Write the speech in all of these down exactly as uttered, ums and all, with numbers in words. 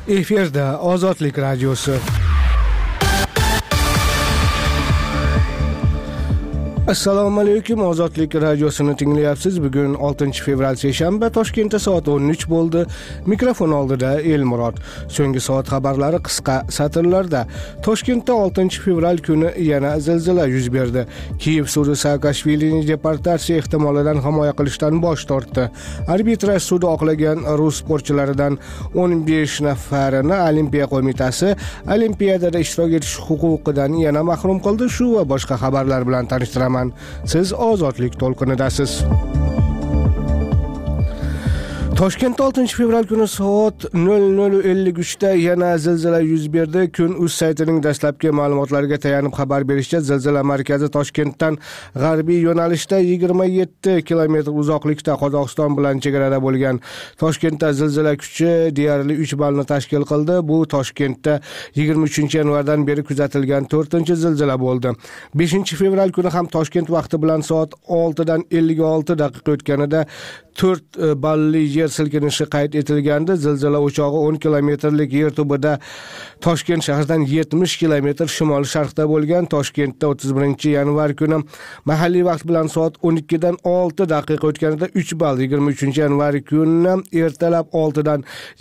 Efirda Ozodlik radiosi. Assalomu alaykum, Ozodlik radiosini tinglayapsiz. Bugun oltinchi fevral seshanba, Toshkentda soat o'n uch bo'ldi. Mikrofon oldida Elmurod. So'nggi soat xabarlari qisqa satrlarda. Toshkentda oltinchi fevral kuni yana zilzila yuz berdi. Kiyev sudi Saakashvilining deportatsiya ehtimolidan himoya qilishdan bosh tortdi. Arbitraj sudi oqlagan rus sportchilaridan o'n besh nafarini Olimpiya qo'mitasi Olimpiyadada ishtirok etish huquqidan yana mahrum qildi. Shu va boshqa xabarlar bilan tanishtiraman. Siz Ozodlik to'lqinidasiz. Toshkentda oltinchi fevral kuni soat nol nol ellik uch da yana zilzila yuz berdi. Kun.uz saytining dastlabki ma'lumotlariga tayanib xabar berishicha, zilzila markazi Toshkentdan g'arbiy yo'nalishda yigirma yetti kilometr uzoqlikda Qozog'iston bilan chegarada bo'lgan. Toshkentda zilzila kuchi deyarli uch ballni tashkil qildi. Bu Toshkentda yigirma uchinchi yanvardan beri kuzatilgan to'rtinchi zilzila bo'ldi. beshinchi fevral kuni ham Toshkent vaqti bilan soat olti dan ellik olti daqiqa o'tganida to'rt balli yer silkinishi qayd etilgandi. Zilzila o'chog'i o'n kilometrlik yer tubida Toshkent shahridan yetmish kilometr shimol-sharqda bo'lgan. Toshkentda o'ttiz birinchi yanvar kuni mahalliy vaqt bilan soat o'n ikki dan olti daqiqa o'tganida uch ball, yigirma uchinchi yanvar kuni ertalab olti dan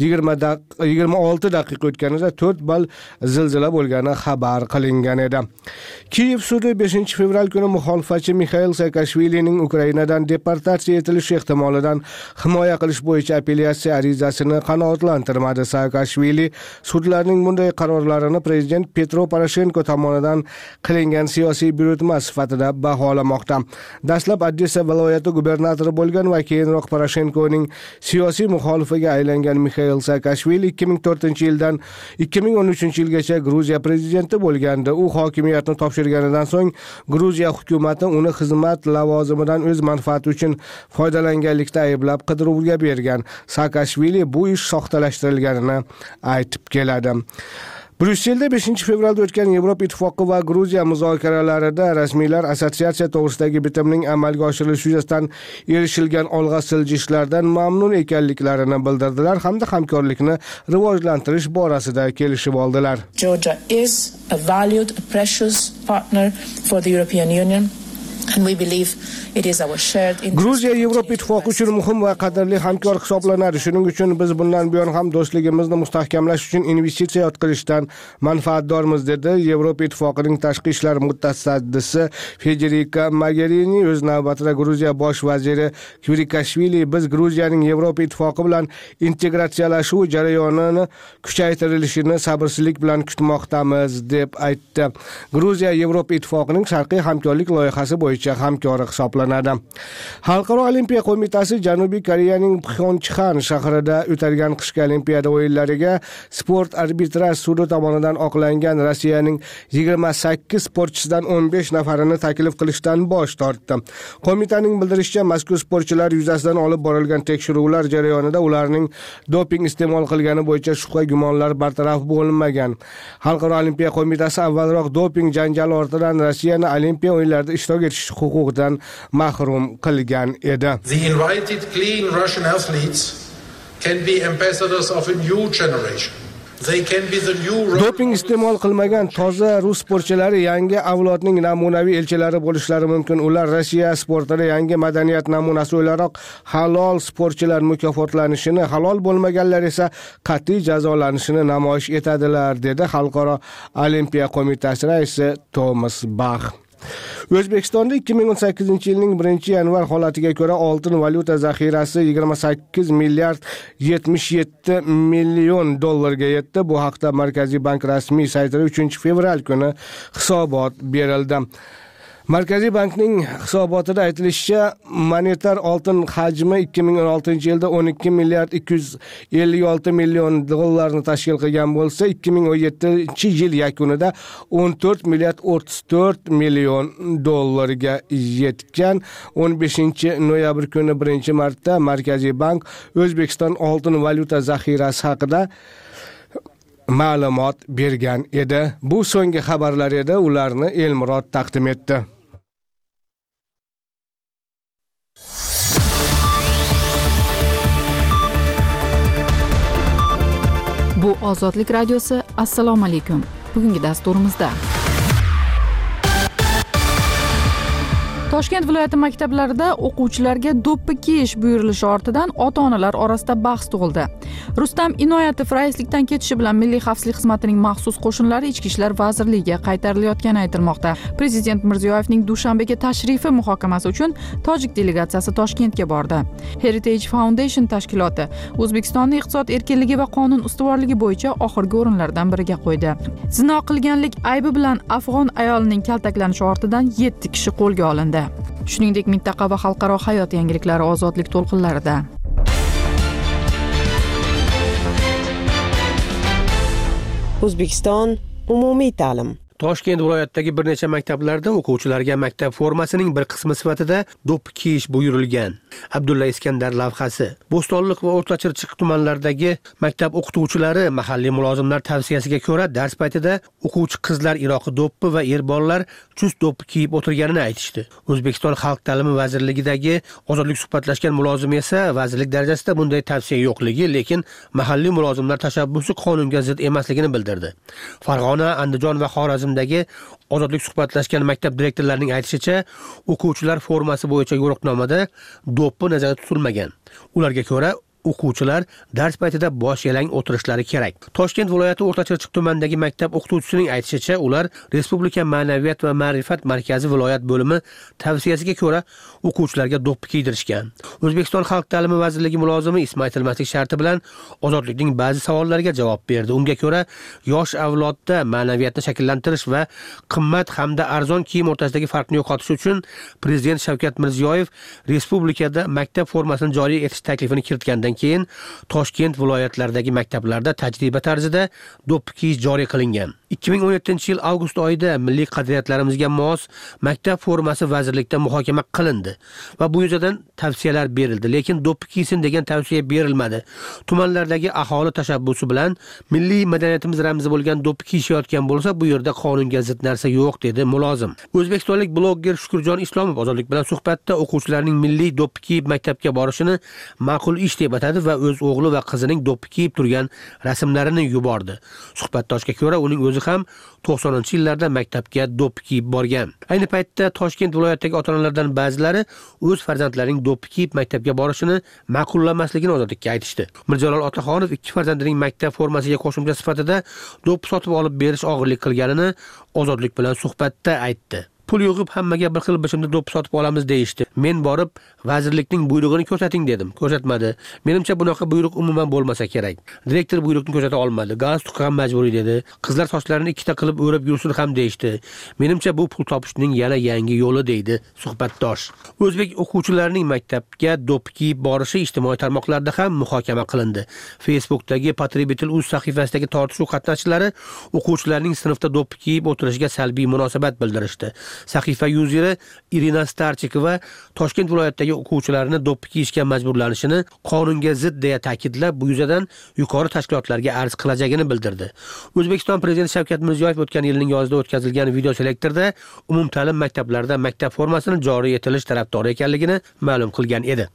yigirma olti daqiqa o'tganida to'rt ball zilzila bo'lgani xabar qilingan edi. Kiyev sudi beshinchi fevral kuni muxolifatchi Mixail Saakashvilining Ukrainadan deportatsiya etilishi ehtimolidan himoya qilish bo'yicha apellyatsiya arizasini qanoatlantirmadi. Saakashvili sudlarning bunday qarorlarini prezident Petro Poroshenko tomonidan qilingan siyosiy buyurtma sifatida baholamoqda. Dastlab Odessa viloyati gubernatori bo'lgan va keyinroq Poroshenkoning siyosiy muxolifiga aylangan Mixail Saakashvili ikki ming to'rtinchi yildan ikki ming o'n uchinchi yilgacha Gruziya prezidenti bo'lgandi. U hokimiyatni topshirganidan so'ng Gruziya hukumati uni xizmat lavozimidan o'z manfaati uchun foydalanganlikda ayblab qidiruvga bergan. Saakashvili bu ish soxtalashtirilganini aytib keladi. Bryusselda beshinchi fevralda o'tgan Yevropa Ittifoqi va Gruziya muzokaralarida rasmiylar assotsiatsiya to'g'risidagi bitimning amalga oshirilishi yuzasidan erishilgan olg'a siljishlardan mamnun ekanliklarini bildirdilar hamda hamkorlikni rivojlantirish borasida kelishib oldilar. Georgia is a valued, a precious partner for the European Union. And we believe it is our shared interest. Gruziya Yevropa Ittifoqi uchun muhim va qadrli hamkor hisoblanadi. Shuning uchun biz bundan buyon ham do'stligimizni mustahkamlash uchun investitsiya yo'tqizishdan manfaatdormiz, dedi Yevropa Ittifoqining tashqi ishlar mutasaddisi Federica Mogherini. O'z navbatida Gruziya bosh vaziri Kvirikashvili biz Gruziyaning Yevropa Ittifoqi bilan integratsiyalashuv jarayonini kuchaytirilishini sabrsizlik bilan kutmoqdamiz, deb aytdi. Gruziya Yevropa Ittifoqining sharqiy hamkorlik loyihasi bo'yicha hamkori hisoblanadi. Xalqaro olimpiya qo'mitasi Janubiy Koreyaning Pxyonchxan shahrida o'talgan qishki olimpiada o'yinlariga sport arbitraj sudi tomonidan oqlangan Rossiyaning yigirma sakkiz sportchisidan o'n besh nafarini taklif qilishdan bosh tortdi. Qo'mitaning bildirishicha, mazkur sportchilar yuzasidan olib borilgan tekshiruvlar jarayonida ularning doping iste'mol qilgani bo'yicha shubha gumonlar bartaraf bo'lmagan. Xalqaro olimpiya qo'mitasi avvalroq doping janjali ortidan Rossiyani olimpiya o'yinlarida ishtirok etish huquqidan mahrum qilgan edi. The invited clean Russian athletes can be ambassadors of a new generation. They can be the new Doping iste'mol qilmagan toza rus sportchilari yangi avlodning namunaviy elchilari bo'lishlari mumkin. Ular Rossiya sportida yangi madaniyat namunasi o'laroq halol sportchilar mukofotlanishini, halol bo'lmaganlar esa qat'iy jazolanishini namoyish etadilar, dedi Xalqaro olimpiya qo'mitasi raisi Thomas Bach. O'zbekistonda ikki ming o'n sakkizinchi yilning birinchi yanvar holatiga ko'ra oltin valyuta zaxirasi yigirma sakkiz milliard yetmish yetti million dollarga yetdi. Bu haqda Markaziy bank rasmiy saytida uchinchi fevral kuni hisobot berildi. Markaziy bankning hisobotida aytilishicha, monetar oltin hajmi ikki ming o'n oltinchi yilda o'n ikki milliard ikki yuz ellik olti million dollarni tashkil qilgan bo'lsa, ikki ming o'n yettinchi yil yakunida o'n to'rt milliard o'ttiz to'rt million dollarga yetgan. o'n beshinchi noyabr kuni birinchi marta Markaziy bank O'zbekiston oltin valyuta zaxirasi haqida ma'lumot bergan edi. Bu so'nggi xabarlar edi, ularni Elmurod taqdim etdi. Bu Ozodlik radiosi. Assalomu alaykum. Bugungi dasturimizda Toshkent viloyati maktablarida o'quvchilarga do'ppi kiyish buyurilishi ortidan ota-onalar orasida bahs tug'ildi. Rustam Inoyatov raislikdan ketishi bilan Milliy xavfsizlik xizmatining maxsus qo'shinlari Ichki ishlar vazirligiga qaytarilayotgani aytilmoqda. Prezident Mirziyoyevning Dushanbega tashrifi muhokamasi uchun tojik delegatsiyasi Toshkentga bordi. Heritage Foundation tashkiloti O'zbekistonni iqtisod erkinligi va qonun ustuvorligi bo'yicha oxirgi o'rinlardan biriga qo'ydi. Zino qilganlik aybi bilan afg'on ayolining kaltaklanishi ortidan yetti kishi qo'lga olindi. Shuningdek, mintaqa va xalqaro hayot yangiliklari ozodlik to'lqinlarida. O'zbekiston umumiy ta'lim. Toshkent viloyatidagi bir necha maktablarda o'quvchilarga maktab formasining bir qismi sifatida do'ppi kiyish buyurilgan. Abdulla Iskandar lavhasi. Bo'stonliq va O'rta Chirchiq tumanlaridagi maktab o'qituvchilari mahalliy mulozimlar tavsiyasiga ko'ra dars paytida o'quvchi qizlar iroqi do'ppi va er bolalar chust do'ppi kiyib o'tirganini aytishdi. O'zbekiston Xalq ta'limi vazirligidagi ozodlik suhbatlashgan mulozim esa vazirlik darajasida bunday tavsiya yo'qligi, lekin mahalliy mulozimlar tashabbusi qonunga zid emasligini bildirdi. Farg'ona, Andijon va Xorazmdagi ozodlik suhbatlashgan maktab direktorlarining aytishicha, o'quvchilar formasi bo'yicha yo'riqnomada do'ppi nazarda tutilmagan. Ularga ko'ra o'quvchilar dars paytida bosh yalang o'tirishlari kerak. Toshkent viloyati O'rta Chirchiq tumanidagi maktab o'qituvchisining aytishicha, ular Respublika Ma'naviyat va ma'rifat markazi viloyat bo'limi tavsiyasiga ko'ra o'quvchilarga do'ppi kiydirishgan. O'zbekiston Xalq ta'limi vazirligi mulozimi ismi aytilmaslik sharti bilan ozodlikning ba'zi savollariga javob berdi. Unga ko'ra, yosh avlodda ma'naviyatni shakllantirish va qimmat hamda arzon kiyim o'rtasidagi farqni yo'qotish uchun Prezident Shavkat Mirziyoyev respublikada maktab formasini joriy etish taklifini kiritgandan keyin Toshkent viloyatlaridagi maktablarda tajriba tarzida do'ppi kiyish joriy qilingan. ikki ming o'n yettinchi yil avgust oyida milliy qadriyatlarimizga mos maktab formasi vazirlikda muhokama qilindi va bu yuzasidan tavsiyalar berildi, lekin do'ppi kiysin degan tavsiya berilmadi. Tumanlardagi aholi tashabbusi bilan milliy madaniyatimiz ramzi bo'lgan do'ppi kiyishayotgan bo'lsa, bu yerda qonunga zid narsa yo'q, dedi mulozim. O'zbekistonlik blogger Shukurjon Islomov ozodlik bilan suhbatda o'quvchilarning milliy do'ppi kiyib maktabga borishini ma'qul ish deb atadi va o'z o'g'li va qizining do'ppi kiyib turgan rasmlarini yubordi. Suhbatdoshga ko'ra, uning o'zi ham to'qsoninchi yillarda maktabga do'ppi kiyib borgan. Ayni paytda Toshkent viloyatidagi ota-onalardan ba'zilari o'z farzandlarining do'ppi kiyib maktabga borishini ma'qullamasligini ozodlikka aytishdi. Mirjalol Otaxonov ikki farzandining maktab formasiga qo'shimcha sifatida do'ppi sotib olib berish og'irlik qilganini ozodlik bilan suhbatda aytdi. Pul yo'g'ib hammaga bir xil bichimda do'ppi sotib olamiz deyishdi. Men borib vazirlikning buyrug'ini ko'rsating dedim. Ko'rsatmadi. Menimcha bunaqa buyruq umuman bo'lmasa kerak. Direktor buyruqni ko'rsata olmadi. Galstuk ham majburiy dedi. Qizlar sochlarini ikkita qilib o'rab yursin ham deyishdi. Menimcha bu pul topishning yana yangi yo'li, deydi suhbatdosh. O'zbek o'quvchilarining maktabga do'ppi kiyib borishi ijtimoiy tarmoqlarda ham muhokama qilindi. Facebookdagi Patribitil uz sahifasidagi tortishuv qatnashchilari o'quvchilarning sinfda do'ppi kiyib o'tirishiga salbiy munosabat bildirishdi. Sahifa yuzeri Irina Starchikova Toshkent viloyatidagi o'quvchilarni do'ppi kiyishga majburlanishini qonunga zid deya ta'kidlab, bu yuzasidan yuqori tashkilotlarga arz qilajagini bildirdi. O'zbekiston Prezidenti Shavkat Mirziyoyev o'tgan yilning yozida o'tkazilgan video selektorda umumta'lim maktablarida maktab formasini joriy etilish tarafdori ekanligini ma'lum qilgan edi.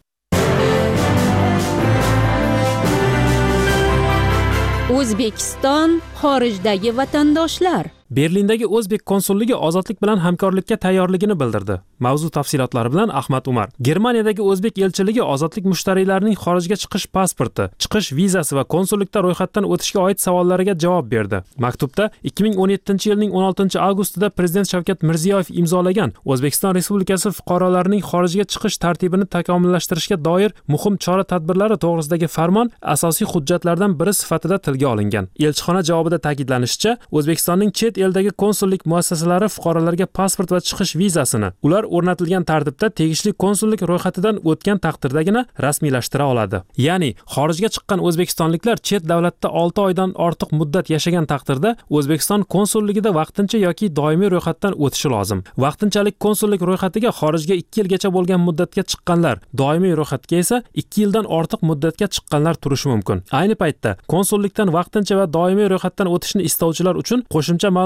O'zbekiston xorijdagi vatandoshlar. Berlindagi o'zbek konsulligi ozodlik bilan hamkorlikka tayyorligini bildirdi. Mavzu tafsilotlari bilan Ahmad Umar. Germaniyadagi o'zbek elchiligi ozodlik mushtariylarining xorijga chiqish pasporti, chiqish vizasi va konsullikda ro'yxatdan o'tishga oid savollariga javob berdi. Maktubda ikki ming o'n yettinchi yilning o'n oltinchi avgustida Prezident Shavkat Mirziyoyev imzolagan O'zbekiston Respublikasi fuqarolarining xorijga chiqish tartibini takomillashtirishga doir muhim chora-tadbirlari to'g'risidagi farmon asosiy hujjatlardan biri sifatida tilga olingan. Elchixona javobida ta'kidlanishicha, O'zbekistonning chet eldagi konsullik muassasalari fuqarolarga pasport va chiqish vizasini ular o'rnatilgan tartibda tegishli konsullik ro'yxatidan o'tgan taqdirdagina rasmiylashtira oladi. Ya'ni xorijga chiqqan o'zbekistonliklar chet davlatda olti oydan ortiq muddat yashagan taqdirda O'zbekiston konsulligida vaqtincha yoki doimiy ro'yxatdan o'tishi lozim. Vaqtinchalik konsullik ro'yxatiga xorijga ikki yilgacha bo'lgan muddatga chiqqanlar, doimiy ro'yxatga esa ikki yildan ortiq muddatga chiqqanlar turishi mumkin. Ayni paytda konsullikdan vaqtincha va doimiy ro'yxatdan o'tishni istovchilar uchun qo'shimcha ma'lumot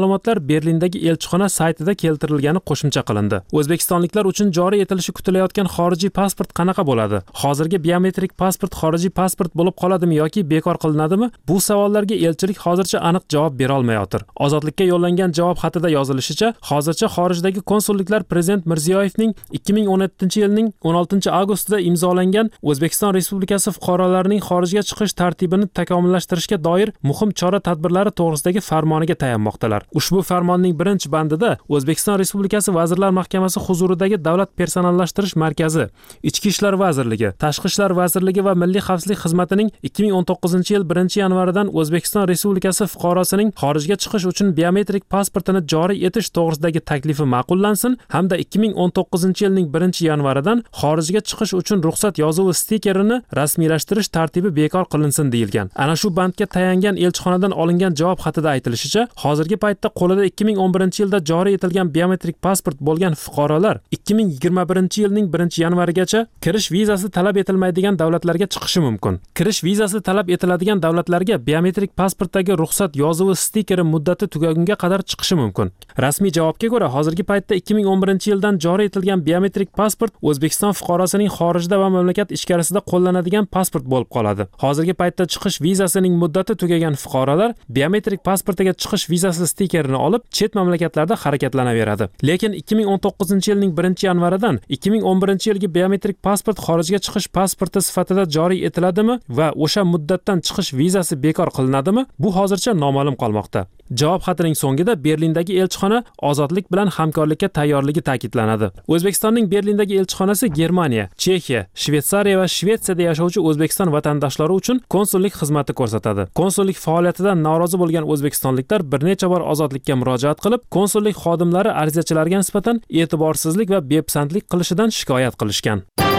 ma'lumotlar Berlindagi elchixona saytida keltirilgani qo'shimcha qilindi. O'zbekistonliklar uchun joriy etilishi kutilayotgan xorijiy pasport qanaqa bo'ladi? Hozirgi biometrik pasport xorijiy pasport bo'lib qoladimi yoki bekor qilinadimi? Bu savollarga elchilik hozircha aniq javob bera olmayotir. Ozodlikka yo'llangan javob xatida yozilishicha, hozircha xorijdagi konsulliklar Prezident Mirziyoyevning ikki ming o'n yettinchi yilning o'n oltinchi avgustida imzolangan O'zbekiston Respublikasi fuqarolarining xorijga chiqish tartibini takomillashtirishga doir muhim chora-tadbirlari to'g'risidagi farmoniga tayanmoqdalar. Ushbu farmonning birinchi bandida O'zbekiston Respublikasi Vazirlar Mahkamasi huzuridagi Davlat personallashtirish markazi, Ichki ishlar vazirligi, Tashqi ishlar vazirligi va Milliy xavfsizlik xizmatining ikki ming o'n to'qqizinchi yil birinchi yanvaridan O'zbekiston Respublikasi fuqarosining xorijga chiqish uchun biometrik pasportini joriy etish to'g'risidagi taklifi ma'qullansin hamda ikki ming o'n to'qqizinchi yilning birinchi yanvaridan xorijga chiqish uchun ruxsat yozuvi stikerini rasmiylashtirish tartibi bekor qilinsin deyilgan. Ana shu bandga tayangan elchixonadan olingan javob xatida aytilishicha, hozirgi paytda qo'lida ikki ming o'n birinchi yilda joriy etilgan biometrik pasport bo'lgan fuqarolar ikki ming yigirma birinchi yilning birinchi yanvarigacha kirish vizasi talab etilmaydigan davlatlarga chiqishi mumkin. Kirish vizasi talab etiladigan davlatlarga biometrik pasportdagi ruxsat yozuvi stikeri muddati tugagunga qadar chiqishi mumkin. Rasmiy javobga ko'ra, hozirgi paytda ikki ming o'n birinchi yildan joriy etilgan biometrik pasport O'zbekiston fuqarosining xorijda va mamlakat ichkarisida qo'llanadigan pasport bo'lib qoladi. Hozirgi paytda chiqish vizasining muddati tugagan fuqarolar biometrik pasportiga chiqish vizasi stikerini olib, chet mamlakatlarda harakatlanaveradi. Lekin ikki ming o'n to'qqizinchi yilning birinchi yanvaridan ikki ming o'n birinchi yilgi biometrik pasport xorijga chiqish pasporti sifatida joriy etiladimi va o'sha muddatdan chiqish vizasi bekor qilinadimi? Bu hozircha noma'lum qolmoqda. Javob xatining so'ngida Berlindagi elchixona ozodlik bilan hamkorlikka tayyorligi ta'kidlanadi. O'zbekistonning Berlindagi elchixonasi Germaniya, Chexiya, Shveysariya va Shvetsiyada yashovchi O'zbekiston vatandoshlari uchun konsullik xizmati ko'rsatadi. Konsullik faoliyatidan norozi bo'lgan o'zbekistonliklar bir necha bor ozodlikka murojaat qilib, konsullik xodimlari arizachilarga nisbatan e'tiborsizlik va bepisandlik qilishidan shikoyat qilishgan.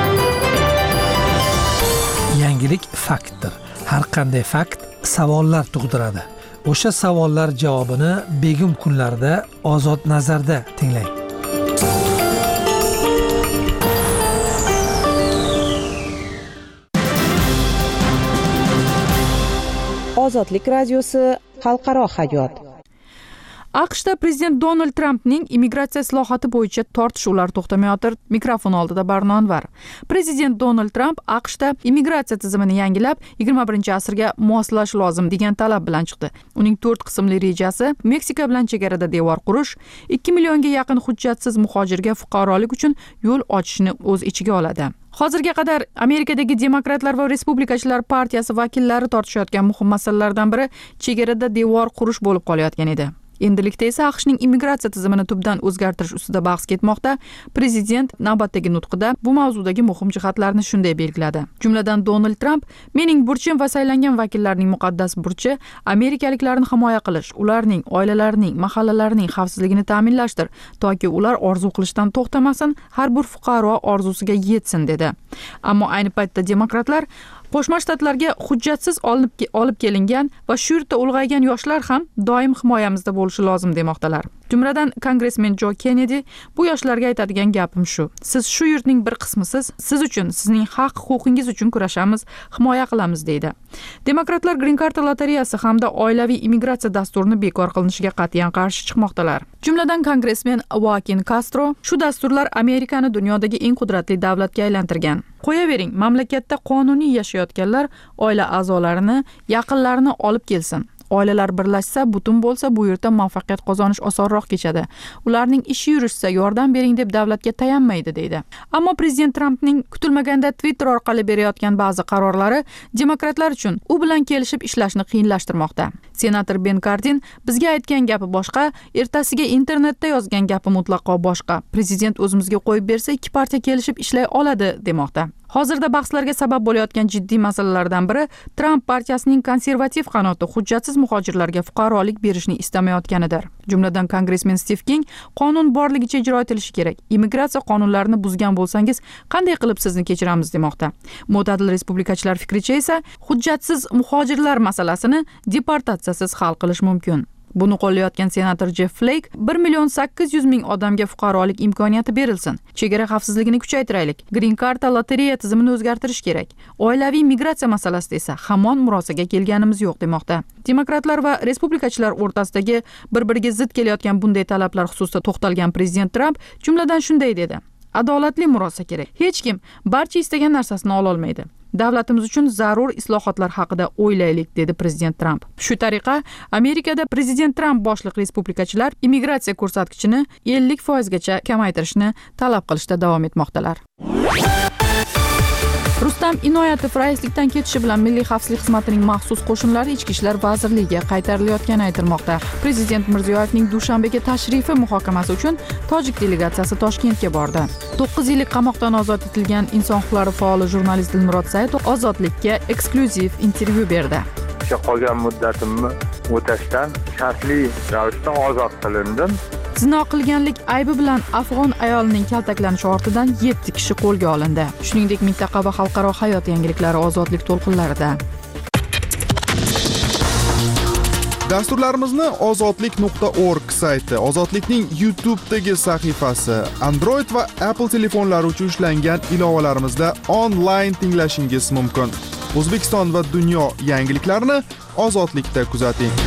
Yangilik faktdir. Har qanday fakt savollar tug'diradi. O'sha savollar javobini begim kunlarda Ozod nazarda tinglang. Ozodlik radiosi xalqaro hayot. AQShda prezident Donald Trampning immigratsiya islohoti bo'yicha tortishuvlar to'xtamayotir. Mikrofon oldida Barno Anvar. Prezident Donald Tramp AQShda immigratsiya tizimini yangilab, yigirma birinchi asrga moslash lozim degan talab bilan chiqdi. Uning to'rt qismli rejasi Meksika bilan chegarada devor qurish, ikki millionga yaqin hujjatsiz muhojirga fuqarolik uchun yo'l ochishni o'z ichiga oladi. Hozirga qadar Amerikadagi Demokratlar va Respublikachilar partiyasi vakillari tortishayotgan muhim masalalardan biri chegarada devor qurish bo'lib qolayotgan edi. Endilikda esa AQShning immigratsiya tizimini tubdan o'zgartirish ustida bahs ketmoqda. Prezident navbatdagi nutqida bu mavzudagi muhim jihatlarni shunday belgiladi. Jumladan Donald Tramp, "Mening burchim va saylangan vakillarning muqaddas burchi amerikaliklarni himoya qilish, ularning, oilalarining, mahallalarining xavfsizligini ta'minlashdir, toki ular orzu qilishdan to'xtamasin, har bir fuqaro orzusiga yetsin", dedi. Ammo ayni paytda demokratlar Qo'shma Shtatlarga hujjatsiz olib olib kelingan va shu yerda ulg'aygan yoshlar ham doim himoyamizda bo'lishi lozim demoqdalar. Jumladan kongressmen Jo Kennedy, "Bu yoshlarga aytadigan gapim shu. Siz shu yurtning bir qismisiz. Siz uchun, sizning haq-huquqingiz uchun kurashamiz, himoya qilamiz", deydi. Demokratlar Green Card lotereyasi hamda oilaviy immigratsiya dasturini bekor qilinishiga qat'iyan qarshi chiqmoqdalar. Jumladan kongressmen Joaquin Castro, "Shu dasturlar Amerikani dunyodagi eng qudratli davlatga aylantirgan. Qo'yavering, mamlakatda qonuniy yashayotganlar oila a'zolarini, yaqinlarini olib kelsin. Oilalar birlashsa, butun bo'lsa, bu yerda muvaffaqiyat qozonish osonroq kechadi. Ularning ishi yurishsa, yordam bering deb davlatga tayanmaydi", deydi. Ammo prezident Trampning kutilmaganda Twitter orqali berayotgan ba'zi qarorlari demokratlar uchun u bilan kelishib ishlashni qiyinlashtirmoqda. Senator Ben Cardin, "Bizga aytgan gapi boshqa, ertasiga internetda yozgan gapi mutlaqo boshqa. Prezident o'zimizga qo'yib bersa, ikki partiya kelishib ishlay oladi", demoqda. Hozirda bahslarga sabab bo'layotgan jiddiy masalalardan biri Tramp partiyasining konservativ qanoti hujjatsiz muhojirlarga fuqarolik berishni istamayotganidir. Jumladan kongressmen Steve King, "Qonun borligicha ijro etilishi kerak. Immigratsiya qonunlarini buzgan bo'lsangiz, qanday qilib sizni kechiramiz", demoqda. Mo'tadil respublikachilar fikricha esa, hujjatsiz muhojirlar masalasini deportatsiyasiz hal qilish mumkin. Buni qo'llayotgan senator Jeff Flake bir million sakkiz yuz ming odamga fuqarolik imkoniyati berilsin. Chegara xavfsizligini kuchaytiraylik. Green Card lotereya tizimini o'zgartirish kerak. Oilaviy migratsiya masalasida esa hamon murosaga kelganimiz yo'q demoqda. Demokratlar va respublikachilar o'rtasidagi bir-biriga zid kelayotgan bunday talablar xususida to'xtalgan prezident Trump jumladan shunday dedi: adolatli murosa kerak. Hech kim barcha istagan narsasini ola olmaydi. Davlatimiz uchun zarur islohotlar haqida o'ylaylik, dedi prezident Trump. Shu tariqa Amerikada prezident Trump boshliq respublikachilar immigratsiya ko'rsatkichini ellik foizgacha kamaytirishni talab qilishda davom etmoqdalar. Rustam Inoyatov raislikdan ketishi bilan Milliy xavfsizlik xizmatining maxsus qo'shinlari Ichki ishlar vazirligiga qaytarilayotgani aytilmoqda. Prezident Mirziyoyevning Dushanbega tashrifi muhokamasi uchun tojik delegatsiyasi Toshkentga bordi. to'qqiz yillik qamoqdan ozod etilgan inson huquqlari faoli jurnalist Dilmurod Saidov Ozodlikka eksklyuziv intervyu berdi. Qolgan muddatimni o'tashdan shartli ravishda ozod qilindim. Zino qilganlik aybi bilan afg'on ayolining kaltaklanishi ortidan yetti kishi qo'lga olindi. Shuningdek, mintaqa va xalqaro hayot yangiliklari ozodlik to'lqinlarida. Dasturlarimizni ozodlik nuqta org sayti, Ozodlikning YouTube'dagi sahifasi, Android va Apple telefonlari uchun ishlangan ilovalarimizda onlayn tinglashingiz mumkin. O'zbekiston va dunyo yangiliklarini Ozodlikda kuzating.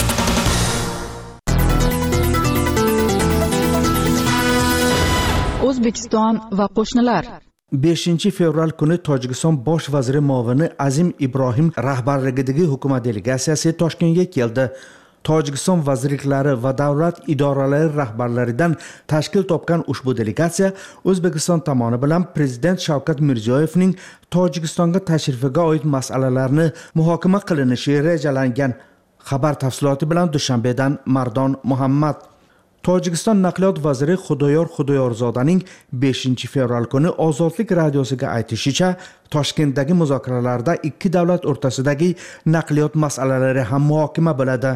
O'zbekiston va qo'shnilar. beshinchi fevral kuni Tojikiston bosh vaziri muovini Azim Ibrohim rahbarligidagi hukumat delegatsiyasi Toshkentga keldi. Tojikiston vazirliklari va davlat idoralari rahbarlaridan tashkil topgan ushbu delegatsiya O'zbekiston tomoni bilan prezident Shavkat Mirziyoyevning Tojikistonga tashrifiga oid masalalarni muhokama qilinishi rejalangan. Xabar tafsiloti bilan Dushanbedan Mardon Muhammad. Tojikiston naqliyot vaziri Xudoyor Xudoyorzodaning beshinchi fevral kuni Ozodlik radiosiga aytishicha, Toshkentdagi muzokaralarda ikki davlat o'rtasidagi naqliyot masalalari ham muhokama bo'ladi.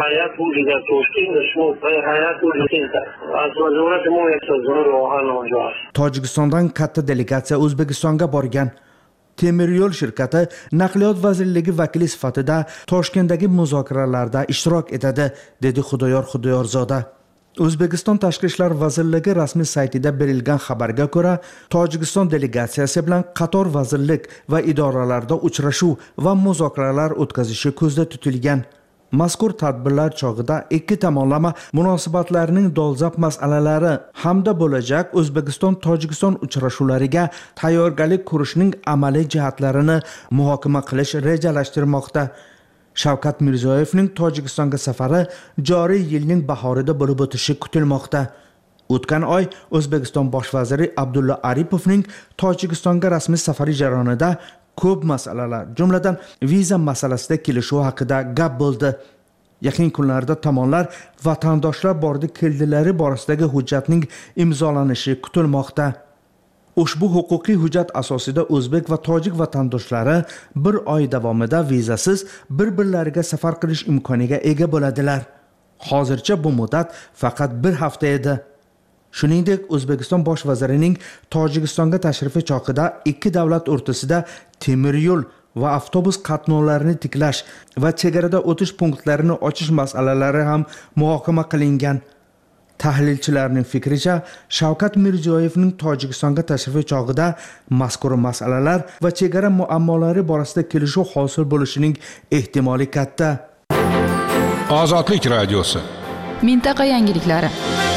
Tojikistondan katta delegatsiya O'zbekistonga borgan. Temir yo'l shirkati naqliyot vazirligi vakili sifatida Toshkentdagi muzokaralarda ishtirok etadi, dedi Xudoyor Xudoyorzoda. O'zbekiston Tashqi ishlar vazirligi rasmiy saytida berilgan xabarga ko'ra, Tojikiston delegatsiyasi bilan qator vazirlik va idoralarda uchrashuv va muzokaralar o'tkazishi ko'zda tutilgan. Mazkur tadbirlar chog'ida ikki tomonlama munosabatlarning dolzarb masalalari hamda bo'lajak O'zbekiston-Tojikiston uchrashuvlariga tayyorgarlik ko'rishning amaliy jihatlarini muhokama qilish rejalashtirilmoqda. Shavkat Mirziyoyevning Tojikistonga safari joriy yilning bahorida bo'lib o'tishi kutilmoqda. O'tgan oy O'zbekiston bosh vaziri Abdulla Aripovning Tojikistonga rasmiy safari jarayonida ko'p masalalar, jumladan viza masalasida kelishuv haqida gap bo'ldi. Yaqin kunlarda tomonlar vatandoshlar bordi keldilari borasidagi hujjatning imzolanishi kutilmoqda. Ushbu huquqiy hujjat asosida o'zbek va tojik vatandoshlari bir oy davomida vizasiz bir-birlariga safar qilish imkoniga ega bo'ladilar. Hozircha bu muddat faqat bir hafta edi. Shuningdek, O'zbekiston bosh vazirining Tojikistonga tashrifi chog'ida ikki davlat o'rtasida temir yo'l va avtobus qatnovlarini tiklash va chegarada o'tish punktlarini ochish masalalari ham muhokama qilingan. Tahlilchilarning fikricha, Shavkat Mirziyoyevning Tojikistonga tashrifi chog'ida mazkur masalalar va chegara muammolari borasida kelishuv hosil bo'lishining ehtimoli katta. Ozodlik radiosi. Mintaqa yangiliklari.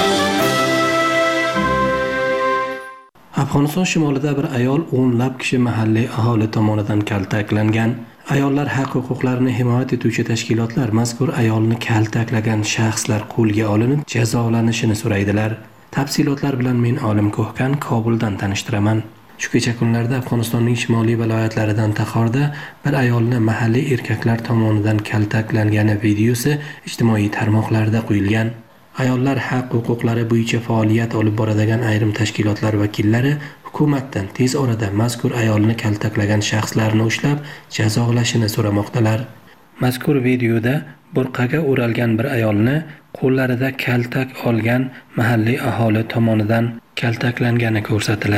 Afg'oniston shimolida bir ayol o'nlab kishi mahalliy aholi tomonidan kaltaklangan. Ayollar haq-huquqlarini himoya etuvchi tashkilotlar mazkur ayolni kaltaklagan shaxslar qo'lga olinib, jazolanishini so'raydilar. Tafsilotlar bilan men Olim Ko'hkan Kobuldan tanishtiraman. Shu kecha kunlarda Afg'onistonning shimoliy viloyatlaridan Taxorda bir ayolni mahalliy erkaklar tomonidan kaltaklangani videosi ijtimoiy tarmoqlarda qo'yilgan. Ayollar haq-huquqlari bo'yicha faoliyat olib boradigan ayrim tashkilotlar vakillari hukumatdan tez orada mazkur ayolni kaltaklagan shaxslarni ushlab, jazolashini so'ramoqdalar. Mazkur videoda burqaga o'ralgan bir ayolni qo'llarida kaltak olgan mahalliy aholi tomonidan kaltaklangani ko'rsatiladi.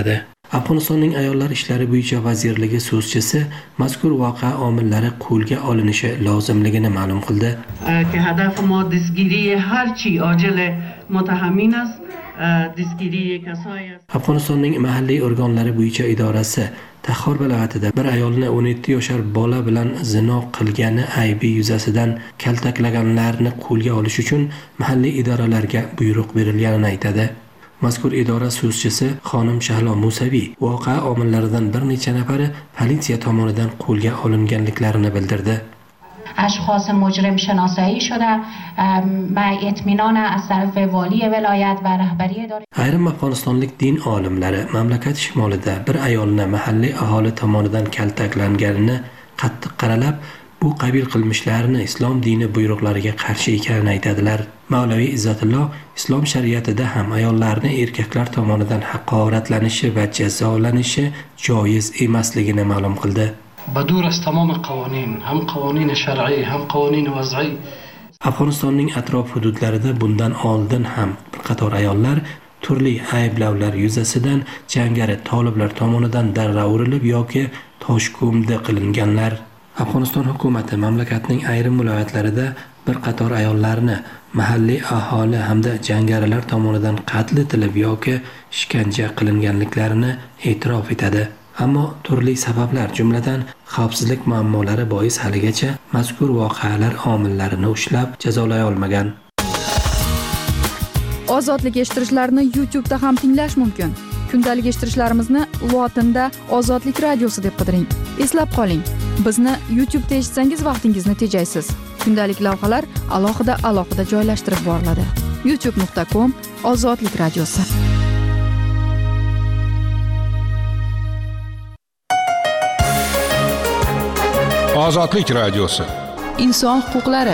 Afg'onistonning ayollar ishlari bo'yicha vazirligi so'zchisi mazkur voqea omillari qo'lga olinishi lozimligini ma'lum qildi. که هدف ما دستگیری هر چی عاجل متهمین است. Afg'onistonning mahalliy organlari bo'yicha idorasi Taxor viloyatida bir ayolni o'n yetti yoshar bola bilan zino qilgani aybi yuzasidan kaltaklaganlarni qo'lga olish uchun mahalliy idoralarga buyruq berilganini aytadi. Mazkur idora so'zchisi xonim Shahlo Musaviy voqea omillaridan bir necha nafari politsiya tomonidan qo'lga olinganliklarini bildirdi. اشخاص مجرم شناسایی شده و اطمینان از طرف والی ولایت و رهبری اداره. Ayrim Afg'onistonlik din olimlari mamlakat shimolida bir ayolni mahalliy aholi tomonidan kaltaklanganini qattiq qaralab, bu qabil qilmishlarini islom dini buyruqlariga qarshi ekanini aytadilar. Mavlaviy Izzatulloh islom shariatida ham ayollarni erkaklar tomonidan haqoratlanishi va jazolanishi joiz emasligini ma'lum qildi. بدور از تمام قوانین هم قوانین شرعی هم قوانین وضعی. Afg'onistonning atrof hududlarida bundan oldin ham bir qator ayollar turli ayblovlar yuzasidan jangari toliblar tomonidan darra urilib yoki toshko'mda qilinganlar. Afg'oniston hukumati mamlakatning ayrim viloyatlarida bir qator ayollarni mahalliy aholi hamda jangarilar tomonidan qatl etilib yoki ishkanja qilinganliklarini e'tirof etadi. Ammo turli sabablar, jumladan xavfsizlik muammolari bois haligacha mazkur voqealar omillarini ushlab jazolay olmagan. Ozodlik eshittirishlarni YouTube'da ham tinglash mumkin. Kundalik eshittirishlarimizni lotinda Ozodlik radiosi deb qidiring. Eslab qoling, bizni YouTube'da eshitsangiz vaqtingizni tejaysiz. Kundalik lavhalar alohida alohida joylashtirib boriladi. youtube nuqta com Ozodlik radiosi. Ozodlik radiosi. Inson huquqlari.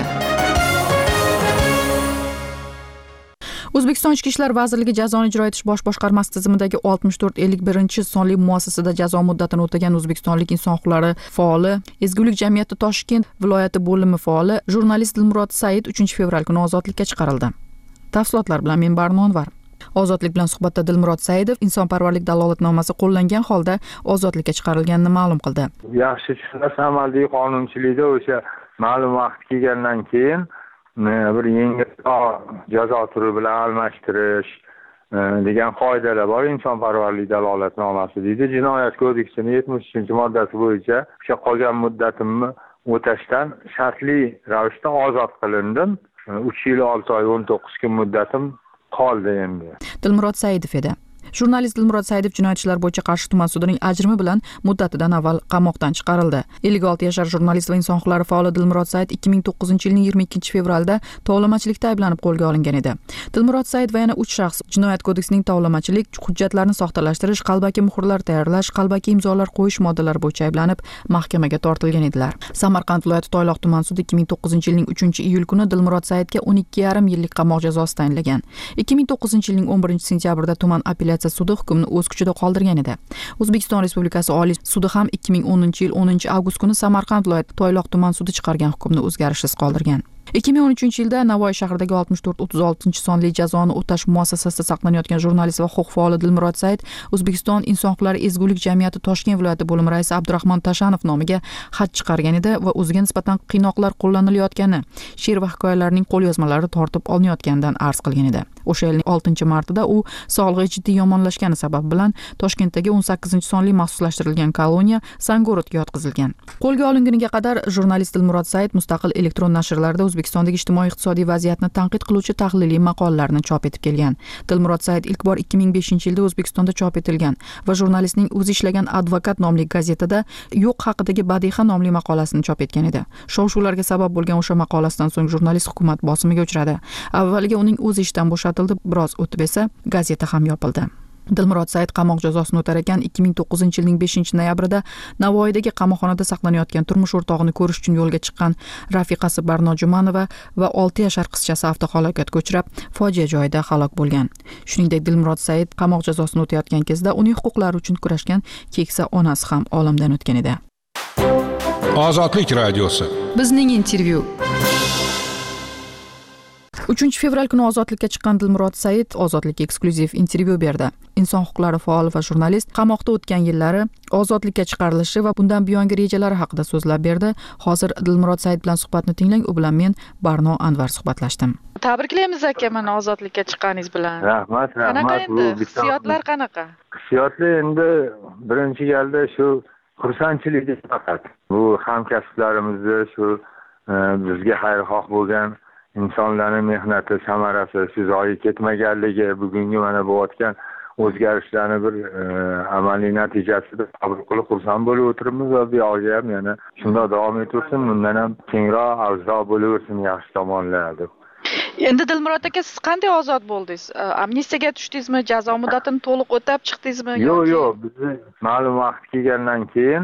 O'zbekiston Ichki ishlar vazirligi jazoni ijro etish bosh boshqarmasi tizimidagi oltmish to'rt ellik birinchi sonli muassasada jazo muddatini o'tagan o'zbekistonlik inson huquqlari faoli, Ezgulik jamiyati Toshkent viloyati bo'limi faoli jurnalist Dilmurod Said uchinchi fevral kuni ozodlikka chiqarildi. Tafsilotlar bilan men Barno Anvar. Ozodlik bilan suhbatda Dilmurod Saidov insonparvarlik dalolatnomasi qo'llangan holda ozodlikka chiqarilganini ma'lum qildi. Yaxshi tushunasiz, amaliy qonunchilikda o'sha ma'lum vaqt kelgandan keyin bir yengilroq jazo turi bilan almashtirish degan qoidalar bor. Insonparvarlik dalolatnomasi deydi. Jinoyat kodeksining yetmish uchinchi moddasi bo'yicha o'sha qolgan muddatimni o'tashdan shartli ravishda ozod qilindim. uch yil olti oy o'n to'qqiz kun muddatim qoldi endi. Dilmurod Saidov edi. Jurnalist Dilmurod Saidov jinoyat ishlari bo'yicha Qarshi tuman sudining ajrimi bilan muddatidan avval qamoqdan chiqarildi. ellik olti yashar jurnalist va inson huquqlari faoli Dilmurod Said ikki ming to'qqizinchi yilning yigirma ikkinchi fevralda tovlamachilikda ayblanib qo'lga olingan edi. Dilmurod Said va yana uch shaxs jinoyat kodeksining tovlamachilik, hujjatlarni soxtalashtirish, qalbaki muhrlar tayyorlash, qalbaki imzolar qo'yish moddalari bo'yicha ayblanib mahkamaga tortilgan edilar. Samarqand viloyati Toyloq tuman sudi ikki ming to'qqizinchi yilning uchinchi iyul kuni Dilmurod Saidga o'n ikki yarim yillik qamoq jazosi tayinlagan. ikki ming to'qqizinchi yilning o'n birinchi sentyabrida tuman apellyatsiya sudi hukmni o'z kuchida qoldirgan edi. O'zbekiston Respublikasi Oliy sudi ham ikki ming o'ninchi yil o'ninchi avgust kuni Samarqand viloyati Toyloq tuman sudi chiqargan hukmni o'zgarishsiz qoldirgan. ikki ming o'n uchinchi yilda Navoiy shahridagi oltmish to'rt o'ttiz oltinchi sonli jazoni o'tash muassasasida saqlanayotgan jurnalist va huquq faoli Dilmurod Said O'zbekiston inson huquqlari Ezgulik jamiyati Toshkent viloyati bo'limi raisi Abdurahmon Tashanov nomiga xat chiqargan edi va o'ziga nisbatan qiynoqlar qo'llanilayotgani, she'r va hikoyalarning qo'lyozmalari tortib olinayotganidan arz qilgan edi. O'sha yilning oltinchi martida u sog'lig'i jiddiy yomonlashgani sabab bilan Toshkentdagi o'n sakkizinchi sonli maxsuslashtirilgan koloniya Sangorodga yotqizilgan. Qo'lga olinguniga qadar jurnalist Dilmurod Said mustaqil elektron nashrlarda O'zbekistondagi ijtimoiy-iqtisodiy vaziyatni tanqid qiluvchi tahliliy maqolalarni chop etib kelgan. Dilmurod Said ilk bor ikki ming beshinchi yilda O'zbekistonda chop etilgan va jurnalistning o'zi ishlagan Advokat nomli gazetada yo'q haqidagi Badiha nomli maqolasini chop etgan edi. Shov-shuvlarga sabab bo'lgan o'sha maqolasidan so'ng jurnalist hukumat bosimiga uchradi. Avvaliga uning o'zi ishdan bo'shatildi, biroz o'tib esa gazeta ham yopildi. Dilmurod Said qamoq jazosini o'tar ekan ikki ming to'qqizinchi yilning beshinchi noyabrida Navoiydagi qamoqxonada saqlanayotgan turmush o'rtog'ini ko'rish uchun yo'lga chiqqan rafiqasi Barno Jumanova va olti yashar qizchasi avtohalokatga uchrab, fojia joyida halok bo'lgan. Shuningdek, Dilmurod Said qamoq jazosini o'tayotgan kezda uning huquqlari uchun kurashgan keksa onasi ham olamdan o'tgan edi. Ozodlik radiosi. Bizning intervyu. uchinchi fevral kuni ozodlikka chiqqan Dilmurod Said Ozodlik eksklyuziv intervyu berdi. Inson huquqlari faoli va jurnalist qamoqda o'tgan yillari, ozodlikka chiqarilishi va bundan buyongi rejalari haqida so'zlab berdi. Hozir Dilmurod Said bilan suhbatni tinglang. U bilan men Barno Anvar suhbatlashdim. Tabriklaymiz aka, mana ozodlikka chiqqaningiz bilan. Rahmat, rahmat. Qanaqa endi? Hissiyotlar qanaqa? Hissiyotlar endi birinchi galda shu xursandchilik faqat. Bu hamkasblarimizni shu bizga xayrixoh bo'lgan insonlarning mehnati samarasi shu zoyi ketmaganligi, bugungi mana bo'layotgan o'zgarishlarni bir amaliy natijasida qabul qilib xursand bo'lib o'tiribmiz va bu yoqga ham yana shunday davom etaversin, bundan ham kengroq avzoq bo'laversin, yaxshi tomonlar deb. Endi Dilmurod aka, siz qanday ozod bo'ldingiz? Amnistiyaga tushdingizmi? Jazo muddatini to'liq o'tab chiqdingizmi? Yo'q, yo'q, bizni ma'lum vaqt kelgandan keyin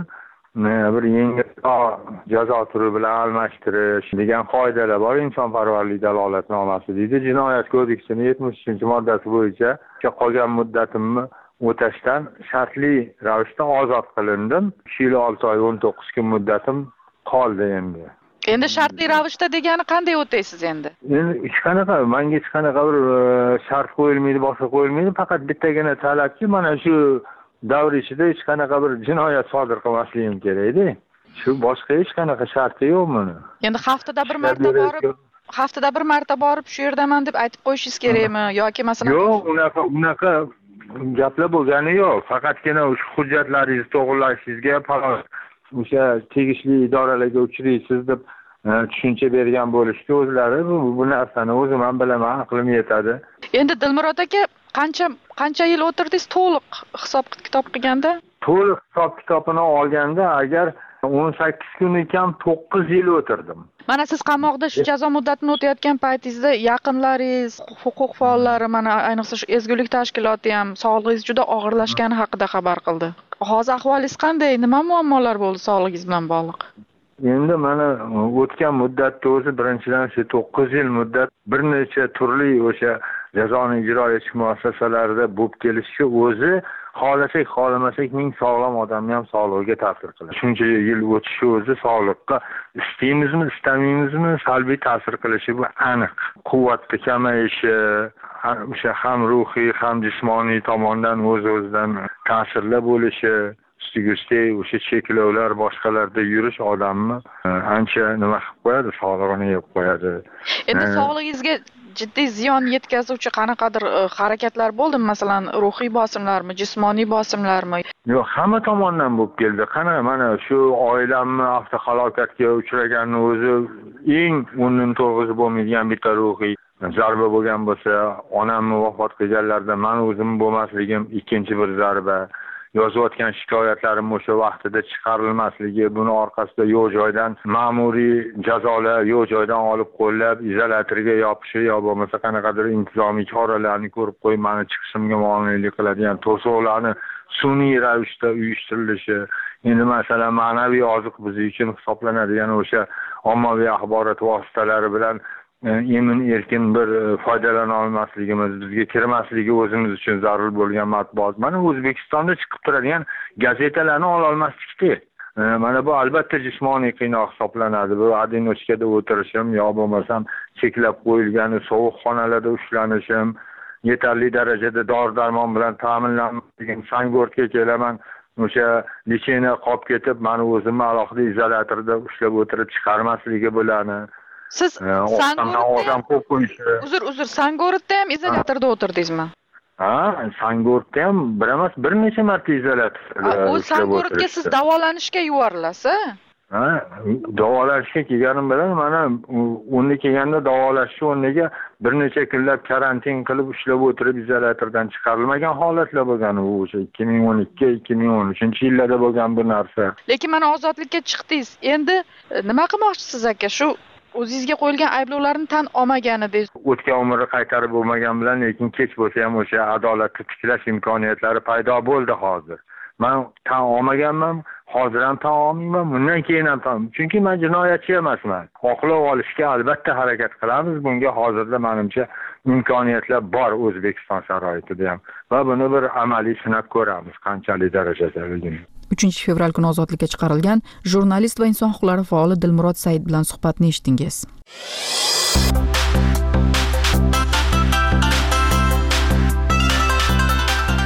bir yengilroq jazo turi bilan almashtirish degan qoidalar bor. Insonparvarlik dalolatnomasi deydi. Jinoyat kodeksining yetmish uchinchi moddasi bo'yicha qolgan muddatimni o'tashdan shartli ravishda ozod qilindim. uch yil olti oy o'n to'qqiz kun muddatim qoldi endi. Endi shartli ravishda degani qanday o'taysiz endi? Endi hech qanaqa, menga hech qanaqa bir shart qo'yilmaydi, boshqa qo'yilmaydi. Faqat bittagina talabki, mana shu davr ichida hech qanaqa bir jinoyat sodir qilmasligim kerak-da. Shu boshqa hech qanaqa sharti yo'q buni. Endi haftada bir marta borib, haftada bir marta borib shu yerdaman deb aytib qo'yishingiz kerakmi yoki masalan? Yo'q, unaqa unaqa gaplar bo'lgani yo'q. Faqatgina o'sha hujjatlaringizni to'g'rilashingizga falon o'sha tegishli idoralarga uchraysiz deb tushuncha bergan bo'lishdi o'zlari. Bu, bu narsani o'zim ham bilaman, aqlim yetadi. Endi Dilmurod aka, qancha qancha yil o'tirdingiz to'liq hisob kitob qilganda? To'liq hisob kitobini olganda agar o'n sakkiz kun ekan to'qqiz yil o'tirdim. Mana siz qamoqda shu jazo muddatini o'tayotgan paytingizda yaqinlaringiz, huquq faollari, mana ayniqsa shu ezgulik tashkiloti ham sog'lig'ingiz juda og'irlashgani haqida xabar qildi. Hozir ahvolingiz qanday? Nima muammolar bo'ldi sog'lig'ingiz bilan bog'liq? Endi mana o'tgan muddatda o'zi birinchidan shu to'qqiz yil muddat bir necha turli o'sha jazoni ijro etish muassasalarida bo'lib kelishi o'zi xohlasak xohlamasak ming sog'lom odamni ham sog'lig'iga ta'sir qiladi. Shuncha yil o'tishi o'zi sog'liqqa istaymizmi, istamaymizmi salbiy ta'sir qilishi bu aniq. Quvvatni kamayishi, o'sha ham ruhiy, ham jismoniy tomondan o'z-o'zidan ta'sirlar bo'lishi, ustiga o'sha cheklovlar boshqalarda yurish odamni ancha nima qilib qo'yadi, sog'lig'ini yeb qo'yadi. Endi sog'lig'ingizga jiddiy ziyon yetkazuvchi qanaqadir harakatlar bo'ldimi? Masalan, ruhiy bosimlarmi, jismoniy bosimlarmi? Yo'q, hamma tomondan bo'lib keldi. Qana mana shu oilamni avtohalokatga uchraganini o'zi eng o'rnin to'g'ri bo'lmaydigan bitta ruhiy zarba bo'lgan bo'lsa, onamni vafot qilganlarda men o'zim bo'lmasligim ikkinchi bir zarba. Yozayotgan shikoyatlarim o'sha vaqtida chiqarilmasligi, buni orqasida yo'q joydan ma'muriy jazolar, yo'q joydan olib qo'llab izolyatorga yopishi yo bo'lmasa qanaqadir intizomiy choralarni ko'rib qo'yib meni chiqishimga monelik qiladigan to'siqlarni sun'iy ravishda uyushtirilishi, endi masalan ma'naviy oziq biz uchun hisoblanadigan o'sha ommaviy axborot vositalari bilan emin erkin bir foydalana olmasligimiz, bizga kirmasligi o'zimiz uchun zarur bo'lgan matbuot. Mana O'zbekistonda chiqib turadigan gazetalarni ola olmaslikda. Mana bu albatta jismoniy qiynoq hisoblanadi. Bu adinochkada o'tirishim yo bo'lmasam cheklab qo'yilgan sovuq xonalarda ushlanishim, yetarli darajada dori-darmon bilan ta'minlanmagan Sangortga kelaman. O'sha lichena qolib ketib, meni o'zimni alohida izolyatorda ushlab o'tirib chiqarmasligi bo'lani. Siz Sangortda uzr uzr Sangortda ham izolyatorda o'tirdingizmi? Ha, Sangortda ham bir emas, bir necha marta izolyatorda. U Sangortga siz davolanishga yuborilasiz? Ha, davolashga kelganim bilan mana unda kelganda davolashni o'rniga bir necha kunlab karantin qilib ushlab o'tirib izolyatordan chiqarilmagan holatlar bo'lgan u o'sha ikki ming o'n ikki ikki ming o'n uchinchi yillarda bo'lgan bu narsa. Lekin mana ozodlikka chiqdingiz. Endi nima qilmoqchisiz aka? Shu o'zingizga qo'yilgan ayblovlarni tan olmaganidingiz. O'tgan umri qaytarib bo'lmagan bilan, lekin kech bo'lsa ham o'sha adolatni tiklash imkoniyatlari paydo bo'ldi hozir. Men tan olmaganman, hozir ham tan olmayman, bundan keyin ham tan. Chunki men jinoyatchi emasman. Oqlov olishga albatta harakat qilamiz. Bunga hozirda menimcha imkoniyatlar bor O'zbekiston sharoitida ham. Va buni bir amaliy sinab ko'ramiz, qanchalik darajada bo'lgan. uchinchi fevral kuni ozodlikka chiqarilgan jurnalist va inson huquqlari faoli Dilmurod Said bilan suhbatni eshitdingiz.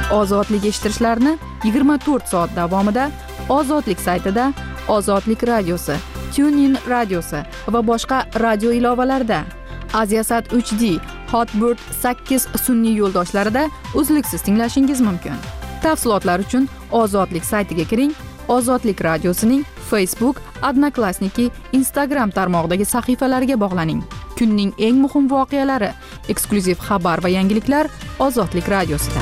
ozodlik eshittirishlarini yigirma to'rt soat davomida Ozodlik saytida, Ozodlik radiosi, TuneIn radiosi va boshqa radio ilovalarida, Aziasat uch D, Hotbird sakkiz sun'iy yo'ldoshlarida uzluksiz tinglashingiz mumkin. Tafsilotlar uchun Ozodlik saytiga kiring. Ozodlik radiosining Facebook, Odnoklassniki, Instagram tarmog'idagi sahifalariga bog'laning. Kunning eng muhim voqealari, eksklyuziv xabar va yangiliklar Ozodlik radiosida.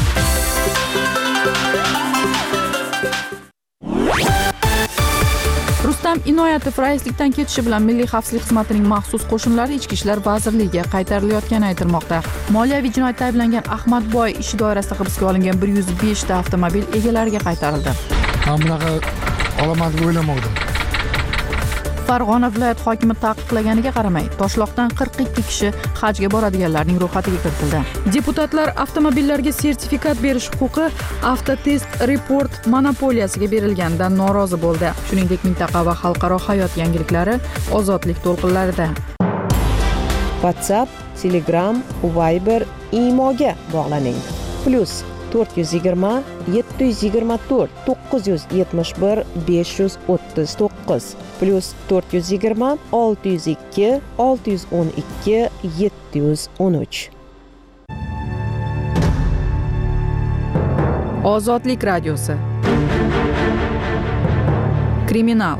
Rustam Inoyatov raislikdan ketishi bilan Milliy xavfsizlik xizmatining maxsus qo'shinlari Ichki ishlar vazirligiga qaytarilayotgani aytilmoqda. Moliyaviy jinoyatda ayblangan Ahmadboy ishi doirasida hibsga olingan bir yuz besh ta avtomobil egalariga qaytarildi. Men bunaqa olaman deb o'ylamadim. Farg'ona viloyat hokimi taqiqlaganiga qaramay, Toshloqdan qirq ikki kishi hajga boradiganlarning ro'yxatiga kiritildi. Deputatlar avtomobillarga sertifikat berish huquqi Avtotest Report monopoliyasiga berilganidan norozi bo'ldi. Shuningdek, mintaqa va xalqaro hayot yangiliklari Ozodlik to'lqinlarida. WhatsApp, Telegram, Viber, Imoga bog'laning. Plus to'rt yuz yigirma yetti yuz yigirma to'rt to'qqiz yuz yetmish bir besh yuz o'ttiz to'qqiz plus to'rt yuz yigirma olti yuz ikki olti yuz o'n ikki yetti yuz o'n uch. Ozodlik radiosi. Kriminal.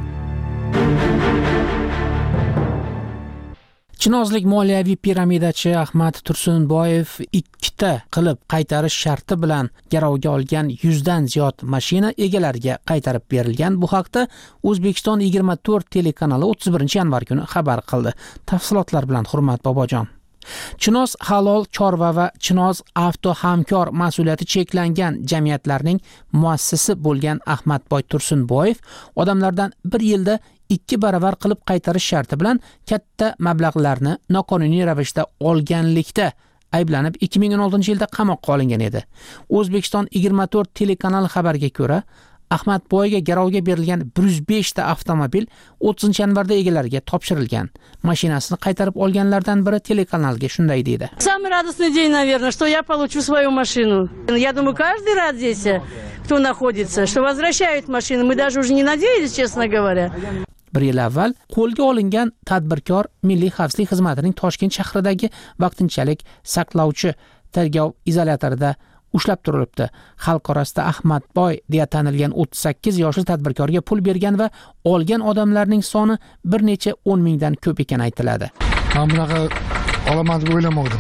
Chinozlik moliyaviy piramidachi Ahmad Tursunboyev ikkita qilib qaytarish sharti bilan garovga olgan yuzdan ziyod mashina egalariga qaytarib berilgan. Bu haqda O'zbekiston yigirma to'rt telekanali o'ttiz birinchi yanvar kuni xabar qildi. Tafsilotlar bilan Hurmat Bobojon. Chinoz halol chorva va Chinoz avto hamkor mas'uliyati cheklangan jamiyatlarning muassisi bo'lgan Ahmadboy Tursunboyev odamlardan bir yilda ikki baravar qilib qaytarish sharti bilan katta mablag'larni noqonuniy ravishda olganlikda ayblanib ikki ming o'n oltinchi yilda qamoqqa olingan edi. O'zbekiston yigirma to'rt telekanali xabariga ko'ra, Ahmadboyga garovga berilgan bir yuz besh ta avtomobil o'ttizinchi yanvarda egalariga topshirilgan. Mashinasini qaytarib olganlardan biri telekanalga shunday dedi. Самый радостный день, наверное, что я получу свою машину. Я думаю, каждый рад здесь, кто находится, что возвращают машину. Мы даже уже не надеялись, честно говоря. Bir yil avval qo'lga olingan tadbirkor Milliy xavfsizlik xizmatining Toshkent shahridagi vaqtinchalik saqlovchi tergov izolyatorida ushlab turilibdi. Xalq orasida Ahmadboy deya tanilgan o'ttiz sakkiz yoshli tadbirkorga pul bergan va olgan odamlarning soni bir necha o'n mingdan ko'p ekani aytiladi. Men bunaqa olaman deb o'ylamadim.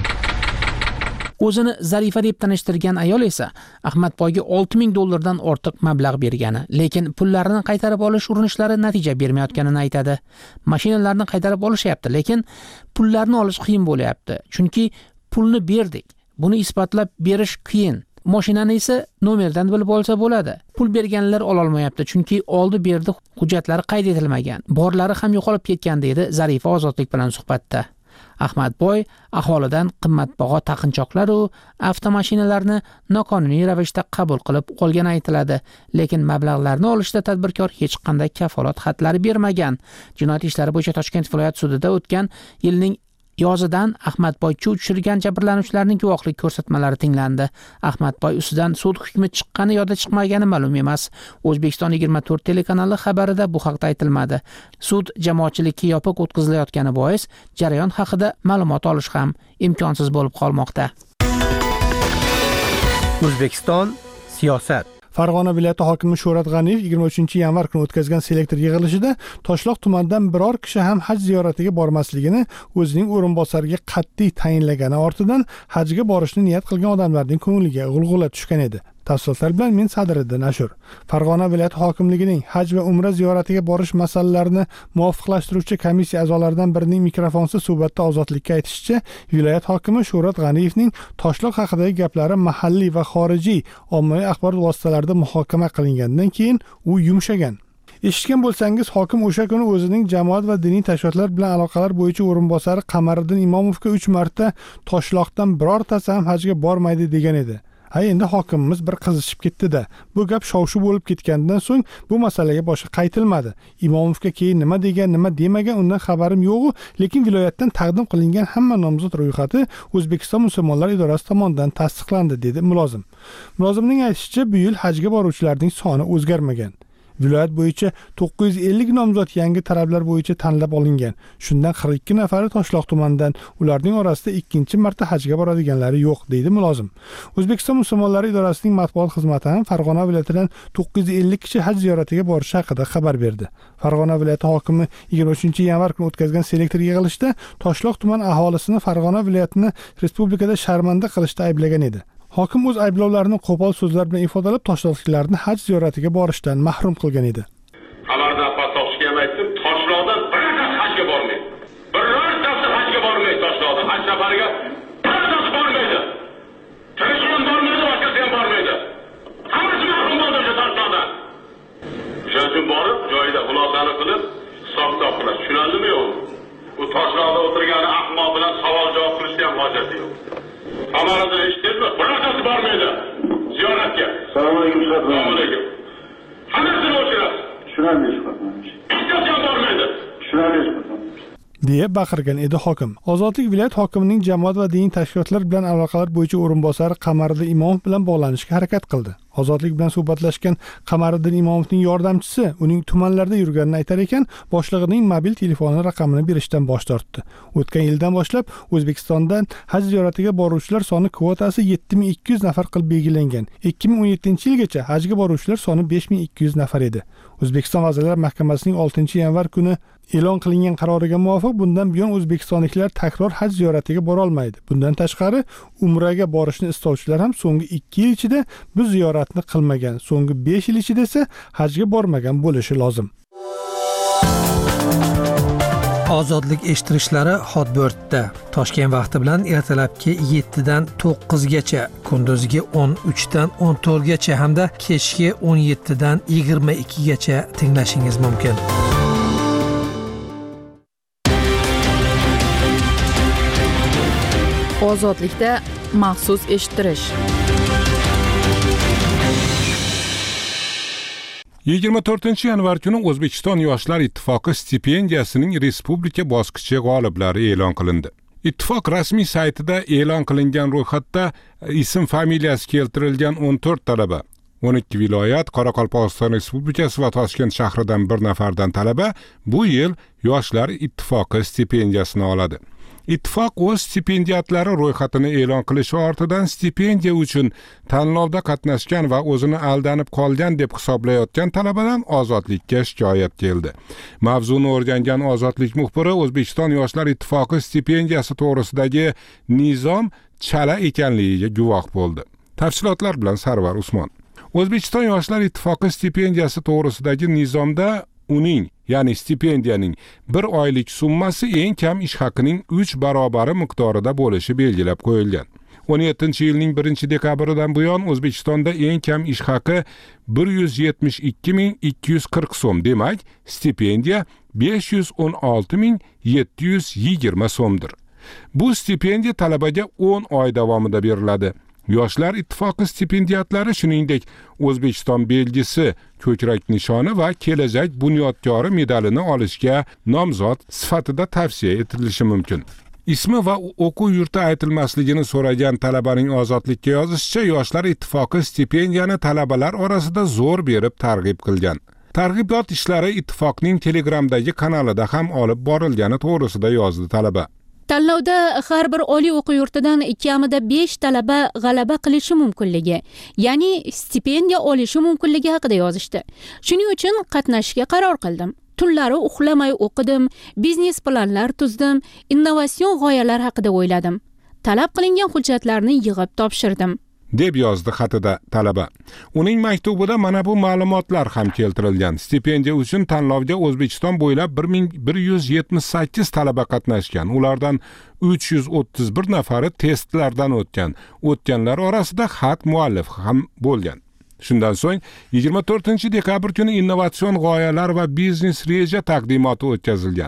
O'zini Zarifa deb tanishtirgan ayol esa Ahmadboyga olti ming dollardan ortiq mablag' bergani, lekin pullarini qaytarib olish urinishlari natija bermayotganini aytadi. Mashinalarni qaytarib olishyapti, lekin pullarni olish qiyin bo'lyapti. Chunki pulni berdik. Buni isbotlab berish qiyin. Mashinani esa nomerdan bilib olsa bo'ladi. Pul berganlar ola olmayapti, chunki oldi berdi hujjatlari qayd etilmagan. Borlari ham yo'qolib ketgan dedi Zarifa Ozodlik bilan suhbatda. Ahmadboy aholidan qimmatbaho taqinchoqlar va avtomashinalarni noqonuniy ravishda qabul qilib olgani aytiladi, lekin mablag'larni olishda tadbirkor hech qanday kafolat xatlari bermagan. Jinoyat ishlari bo'yicha Toshkent viloyat sudida o'tgan yilning yozidan Ahmadboy chuv tushirgan jabrlanuvchilarning guvohlik ko'rsatmalari tinglandi. Ahmadboy ustidan sud hukmi chiqqani yo'lda chiqmagani ma'lum emas. O'zbekiston yigirma to'rt telekanali xabarida bu haqda aytilmadi. Sud jamoatchilikka yopiq o'tkazilayotgani bois jarayon haqida ma'lumot olish ham imkonsiz bo'lib qolmoqda. O'zbekiston siyosat. Farg'ona viloyati hokimi Shuhrat G'aniyev yigirma uchinchi yanvar kuni o'tkazgan selektor yig'ilishida Toshloq tumanidan biror kishi ham haj ziyoratiga bormasligini o'zining o'rinbosariga qat'iy tayinlagani ortidan hajga borishni niyat qilgan odamlarning ko'ngliga g'ulg'ula tushgan edi. Tafsilotlar bilan men Sadriddin Ashur. Farg'ona viloyati hokimligining haj va umra ziyoratiga borish masalalarini muvofiqlashtiruvchi komissiya a'zolaridan birining mikrofonsiz suhbatda Ozodlikka aytishicha, viloyat hokimi Shuhrat G'aniyevning Toshloq haqidagi gaplari mahalliy va xorijiy ommaviy axborot vositalarida muhokama qilingandan keyin u yumshagan. Eshitgan bo'lsangiz, hokim o'sha kuni o'zining jamoat va diniy tashkilotlar bilan aloqalar bo'yicha o'rinbosari Qamariddin Imomovga uch marta Toshloqdan birortasi ham hajga bormaydi degan edi. Ha endi hokimimiz bir qizishib ketdi-da. Bu gap shov-shuv bo'lib ketgandan so'ng bu masalaga boshqa qaytilmadi. Imomovga keyin nima degan, nima demagan undan xabarim yo'q, lekin viloyatdan taqdim qilingan hamma nomzod ro'yxati O'zbekiston musulmonlar idorasi tomonidan tasdiqlandi, dedi mulozim. Mulozimning aytishicha, bu yil hajga boruvchilarning soni o'zgarmagan. Viloyat bo'yicha to'qqiz yuz ellik nomzod yangi talablar bo'yicha tanlab olingan. Shundan qirq ikki nafari Toshloq tumanidan, ularning orasida ikkinchi marta hajga boradiganlari yo'q, deydi mulozim. O'zbekiston musulmonlari idorasining matbuot xizmati ham Farg'ona viloyatidan to'qqiz yuz ellik kishi haj ziyoratiga borishi haqida xabar berdi. Farg'ona viloyati hokimi yigirma uchinchi yanvar kuni o'tkazgan selektor yig'ilishida Toshloq tuman aholisini Farg'ona viloyatini respublikada sharmanda qilishda ayblagan edi. Hokim o'z ayblovlarini qo'pol so'zlar bilan ifodalab, toshloqliklarni haj ziyoratiga borishdan mahrum qilgan edi. Xabarda pasoqchiga ham aytdim, Toshloqdan birortasi hajga bormaydi. Birortasi hajga bormaydi Toshloqdan. Haj safariga birortasi bormaydi. Tirikman bormaydi, boshqasi ham bormaydi. Hammasi mahrum bo'ldi o'sha Toshloqdan. Shuning uchun borib, joyida xulosani qilib, hisob-kitob qilib, tushunaldimi yo'q? U Toshloqda o'tirgan ahmoq bilan savol-javob qilishga ham hojati yo'q. Xabarida eshitdingizmi? Birortasi bormaydi ziyoratga. Assalomu alaykum. Assalomu alaykum. Hammasini o'chirasiz. Tushunamiz. Hech qachon bormaydi. Tushunamiz. deya baqirgan edi hokim. Ozodlik viloyat hokimining jamoat va diniy tashkilotlar bilan aloqalar bo'yicha o'rinbosari Qamariddin Imomov bilan bog'lanishga harakat qildi. Ozodlik bilan suhbatlashgan Qamariddin Imomovning yordamchisi uning tumanlarda yurganini aytar ekan, boshlig'ining mobil telefoni raqamini berishdan bosh tortdi. O'tgan yildan boshlab O'zbekistondan haj ziyoratiga boruvchilar soni kvotasi yetti ming ikki yuz nafar qilib belgilangan. ikki ming o'n yettinchi yilgacha hajga boruvchilar soni besh ming ikki yuz nafar edi. O'zbekiston Vazirlar Mahkamasining oltinchi yanvar kuni e'lon qilingan qaroriga muvofiq bundan buyon o'zbekistonliklar takror haj ziyoratiga bora olmaydi. Bundan tashqari umraga borishni istovchilar ham so'nggi ikki yil ichida bu ziyoratni qilmagan, so'nggi besh yil ichida esa hajga bormagan bo'lishi lozim. Ozodlik eshittirishlari Hotbird-da Toshkent vaqti bilan ertalabki yettidan to'qqizgacha, kunduzgi o'n uchdan o'n to'rtgacha hamda kechki o'n yettidan yigirma ikkigacha tinglashingiz mumkin. Ozodlikda maxsus eshittirish. yigirma to'rtinchi yanvar kuni O'zbekiston Yoshlar Ittifoqi stipendiyasining respublika bosqichi g'oliblari e'lon qilindi. Ittifoq rasmiy saytida e'lon qilingan ro'yxatda ism familiyasi keltirilgan o'n to'rt talaba, o'n ikki viloyat, Qoraqalpog'iston Respublikasi va Toshkent shahridan bir nafardan talaba bu yil Yoshlar Ittifoqi stipendiyasini oladi. Ittifoq o'z stipendiyatlari ro'yxatini e'lon qilishi ortidan stipendiya uchun tanlovda qatnashgan va o'zini aldanib qolgan deb hisoblayotgan talabadan Ozodlikka shikoyat keldi. Mavzuni o'rgangan Ozodlik muxbiri O'zbekiston Yoshlar Ittifoqi stipendiyasi to'g'risidagi nizom chala ekanligiga guvoh bo'ldi. Tafsilotlar bilan Sarvar Usmon. O'zbekiston Yoshlar Ittifoqi stipendiyasi to'g'risidagi nizomda uning, ya'ni stipendiyaning bir oylik summasi eng kam ish haqining uch barobari miqdorida bo'lishi belgilab qo'yilgan. o'n yettinchi yilning birinchi dekabridan buyon O'zbekistonda eng kam ish haqi bir yuz yetmish ikki ming ikki yuz qirq so'm, demak, stipendiya besh yuz o'n olti ming yetti yuz yigirma so'mdir. Bu stipendiya talabaga o'n oy davomida beriladi. Yoshlar Ittifoqi stipendiyatlari shuningdek O'zbekiston belgisi, ko'krak nishoni va kelajak bunyodkori medalini olishga nomzod sifatida tavsiya etilishi mumkin. Ismi va o'quv yurti aytilmasligini so'ragan talabaning Ozodlikka yozishicha, Yoshlar Ittifoqi stipendiyani talabalar orasida zo'r berib targ'ib qilgan. Targ'ibot ishlari Ittifoqning Telegramdagi kanalida ham olib borilgani to'g'risida yozdi talaba. Tanlovda har bir oliy o'quv yurtidan kamida besh talaba g'alaba qilishi mumkinligi, ya'ni stipendiya olishi mumkinligi haqida yozishdi. Shuning uchun qatnashishga qaror qildim. Tunlari uxlamay o'qidim, biznes planlar tuzdim, innovatsion g'oyalar haqida o'yladim. Talab qilingan hujjatlarni yig'ib topshirdim, deb yozdi xatida talaba. Uning maktubida mana bu ma'lumotlar ham keltirilgan. Stipendiya uchun tanlovga O'zbekiston bo'ylab bir ming bir yuz yetmish sakkiz talaba qatnashgan. Ulardan uch yuz o'ttiz bir nafari testlardan o'tgan. O'tganlar orasida xat muallif ham bo'lgan. Shundan so'ng yigirma to'rtinchi dekabr kuni innovatsion g'oyalar va biznes reja taqdimoti o'tkazilgan.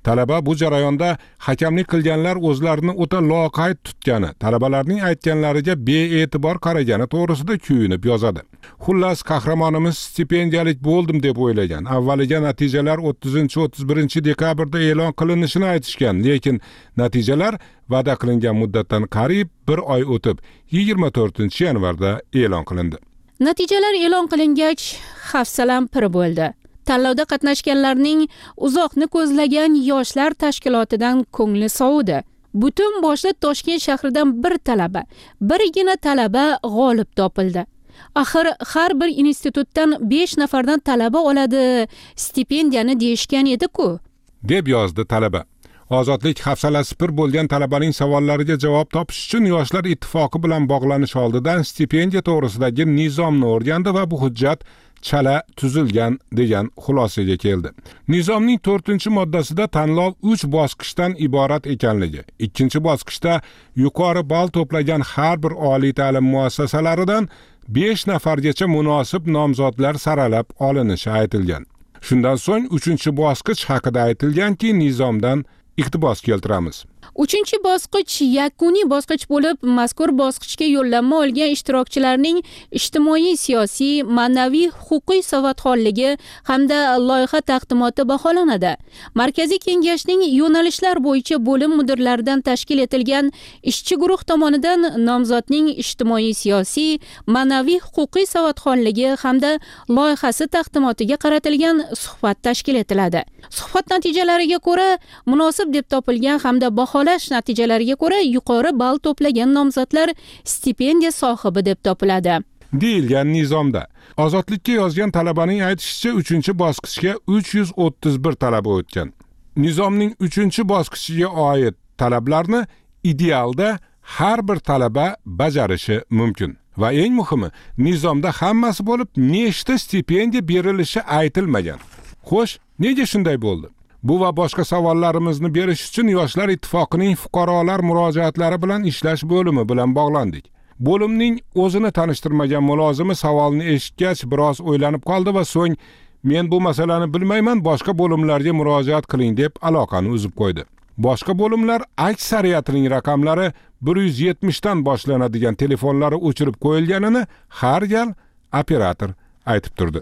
Talaba bu jarayonda hakamlik qilganlar o'zlarini o'ta loqayd tutgani, talabalarning aytganlariga bee'tibor qaragani to'g'risida kuyunib yozadi. Xullas, qahramonimiz stipendiyalik bo'ldim deb o'ylagan. Avvaliga natijalar o'ttizinchi o'ttiz birinchi dekabrda e'lon qilinishini aytishgan, lekin natijalar va'da qilingan muddatdan qariyb bir oy o'tib yigirma to'rtinchi yanvarda e'lon qilindi. Natijalar e'lon qilingach, hafsalam pir bo'ldi. Tanlovda qatnashganlarning uzoqni ko'zlagan yoshlar tashkilotidan ko'ngli sovudi. Butun boshli Toshkent shahridan bir talaba, birgina talaba g'olib topildi. Axir har bir institutdan besh nafardan talaba oladi, stipendiyani deyishgan edi-ku, deb yozdi talaba. Ozodlik hafsalasi pir bo'lgan talabaning savollariga javob topish uchun Yoshlar ittifoqi bilan bog'lanish oldidan stipendiya to'g'risidagi nizomni o'rgandi va bu hujjat chala tuzilgan degan xulosaga keldi. Nizomning to'rtinchi moddasida tanlov uch bosqichdan iborat ekanligi, ikkinchi bosqichda yuqori ball to'plagan har bir oliy ta'lim muassasalaridan besh nafargacha munosib nomzodlar saralab olinishi aytilgan. Shundan so'ng uchinchi bosqich haqida aytilganki, nizomdan iqtibos keltiramiz. Uchinchi bosqich yakuniy bosqich bo'lib, mazkur bosqichga yo'llanma olgan ishtirokchilarning ijtimoiy, siyosiy, ma'naviy, huquqiy savodxonligi hamda loyiha taqdimoti baholanadi. Markaziy kengashning yo'nalishlar bo'yicha bo'lim mudirlaridan tashkil etilgan ishchi guruh tomonidan nomzodning ijtimoiy, siyosiy, ma'naviy, huquqiy savodxonligi hamda loyihasi taqdimotiga qaratilgan suhbat tashkil etiladi. Suhbat natijalariga ko'ra munosib deb topilgan hamda baholash natijalariga ko'ra yuqori ball to'plagan nomzodlar stipendiya sohibi deb topiladi, deyilgan nizomda. Ozodlikka yozgan talabaning aytishicha, uchinchi bosqichga uch yuz o'ttiz bir talaba o'tgan. Nizomning uchinchi bosqichiga oid talablarni idealda har bir talaba bajarishi mumkin. Va eng muhimi, nizomda hammasi bo'lib, nechta stipendiya berilishi aytilmagan. Xo'sh, nega shunday bo'ldi? Bu va boshqa savollarimizni berish uchun Yoshlar ittifoqining fuqarolar murojaatlari bilan ishlash bo'limi bilan bog'landik. Bo'limning o'zini tanishtirmagan mulozimi savolni eshitgach biroz o'ylanib qoldi va so'ng men bu masalani bilmayman, boshqa bo'limlarga murojaat qiling deb aloqani uzib qo'ydi. Boshqa bo'limlar aksariyatining raqamlari bir yuz yetmish dan boshlanadigan telefonlari o'chirib qo'yilganini har gal operator aytib turdi.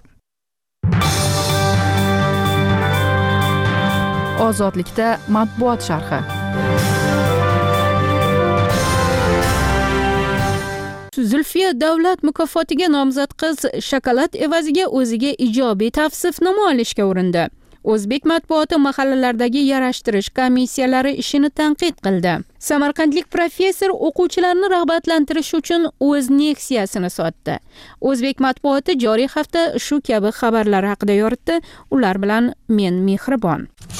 Ozodlikda matbuot sharhi. Zulfiya davlat mukofotiga nomzod qiz shokolad evaziga o'ziga ijobiy tavsifnoma olishga urindi. O'zbek matbuoti mahallalardagi yarashtirish komissiyalari ishini tanqid qildi. Samarqandlik professor o'quvchilarni rag'batlantirish uchun o'z Nexia'sini sotdi. O'zbek matbuoti joriy hafta shu kabi xabarlar haqida yoritdi. Ular bilan men Mehribon.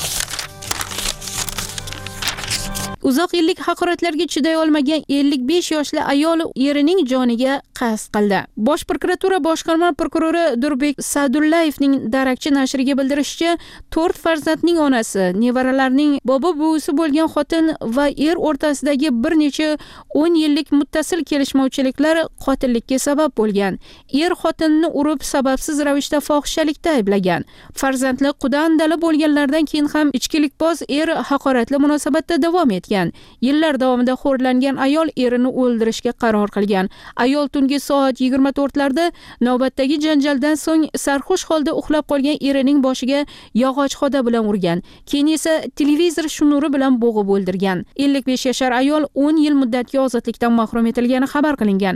Uzoq yillik haqoratlarga chiday olmagan ellik besh yoshli ayol erining joniga qasd qildi. Bosh prokuratura boshqarma prokurori Durbek Sadullayevning Darakchi nashriga bildirishicha, to'rt farzandning onasi, nevaralarining bobo buvisi bo'lgan xotin va er o'rtasidagi bir necha o'n yillik muttasil kelishmovchiliklar qotillikka sabab bo'lgan. Er xotinni urib sababsiz ravishda fohishalikda ayblagan. Farzandli qudandali bo'lganlardan keyin ham ichkilikboz er haqoratli munosabatda davom etgan. Yillar davomida xo'rlangan ayol erini o'ldirishga qaror qilgan. Ayol tungi soat yigirma to'rtlarda navbatdagi janjaldan so'ng sarxush holda uxlab qolgan erining boshiga yog'och xoda bilan urgan. Keyin esa televizor shnuri bilan bo'g'ib o'ldirgan. ellik besh yashar ayol o'n yil muddatga ozodlikdan mahrum etilgani xabar qilingan.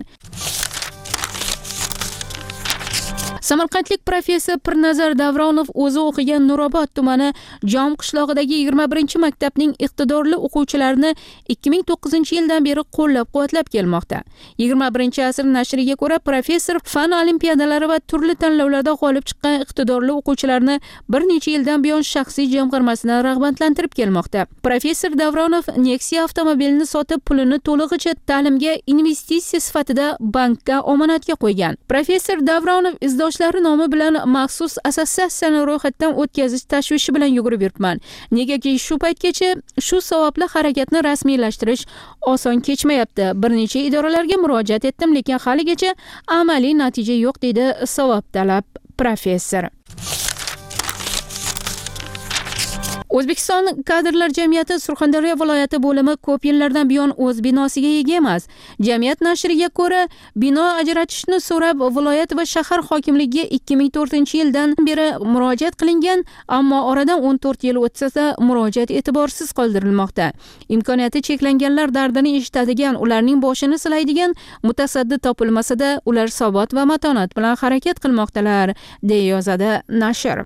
Samarqandlik professor Pirnazar Davronov o'zi o'qigan Nurobod tumani Jom qishlog'idagi yigirma birinchi maktabning iqtidorli o'quvchilarini ikki ming to'qqizinchi yildan beri qo'llab-quvvatlab kelmoqda. yigirma birinchi asr nashriga ko'ra, professor fan olimpiadalari va turli tanlovlarda g'olib chiqqan iqtidorli o'quvchilarni bir necha yildan buyon shaxsiy jamg'armasidan rag'batlantirib kelmoqda. Professor Davronov Nexia avtomobilini sotib, pulini to'lig'icha ta'limga investitsiya sifatida bankka omonatga qo'ygan. Professor Davronov izdosh nomi bilan maxsus assotsiatsiyani ro'yxatdan o'tkazish tashvishi bilan yugurib yuribman. Negaki shu paytgacha shu savobli harakatni rasmiylashtirish oson kechmayapti. Bir necha idoralarga murojaat etdim, lekin haligacha amaliy natija yo'q, deydi savobtalab professor. O'zbekiston kadrlar jamiyati Surxondaryo viloyati bo'limi ko'p yillardan buyon o'z binosiga ega emas. Jamiyat nashriga ko'ra, bino ajratishni so'rab viloyat va shahar hokimligiga ikki ming to'rtinchi yildan beri murojaat qilingan, ammo oradan o'n to'rt yil o'tsa-da murojaat e'tiborsiz qoldirilmoqda. Imkoniyati cheklanganlar dardini eshitadigan, ularning boshini silaydigan mutasaddi topilmasa-da, ular sabot va matonat bilan harakat qilmoqdalar, deya yozadi nashr.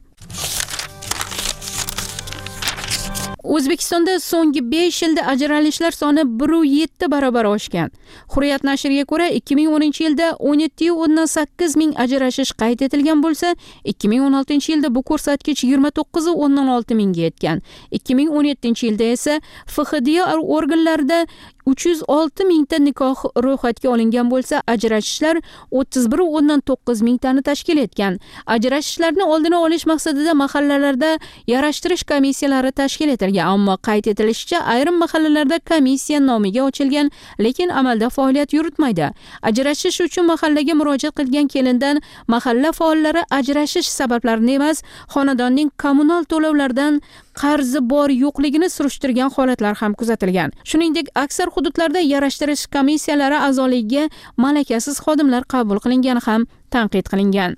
O'zbekistonda so'nggi besh yilda ajralishlar soni bir nuqta yetti barobar oshgan. Hurriyat nashriga ko'ra, ikki ming o'ninchi yilda o'n yetti nuqta sakkiz ming ajrashish qayd etilgan bo'lsa, ikki ming o'n oltinchi yilda bu ko'rsatkich yigirma to'qqiz nuqta o'ndan olti mingga yetgan. ikki ming o'n yettinchi yilda esa F X D organlarida uch yuz olti mingta nikoh ro'yxatga olingan bo'lsa, ajrashishlar o'ttiz bir nuqta o'ndan to'qqiz mingtani tashkil etgan. Ajrashishlarni oldini olish maqsadida mahallalarda yarashtirish komissiyalari tashkil etilgan, ammo qayd etilishicha, ayrim mahallalarda komissiya nomiga ochilgan, lekin amalda faoliyat yuritmaydi. Ajrashish uchun mahallaga murojaat qilgan kelindan mahalla faollari ajrashish sabablarini emas, xonadonning kommunal to'lovlaridan qarzi bor yo'qligini surishtirgan holatlar ham kuzatilgan. Shuningdek, aksar hududlarda yarashtirish komissiyalari a'zoligiga malakasiz xodimlar qabul qilingani ham tanqid qilingan.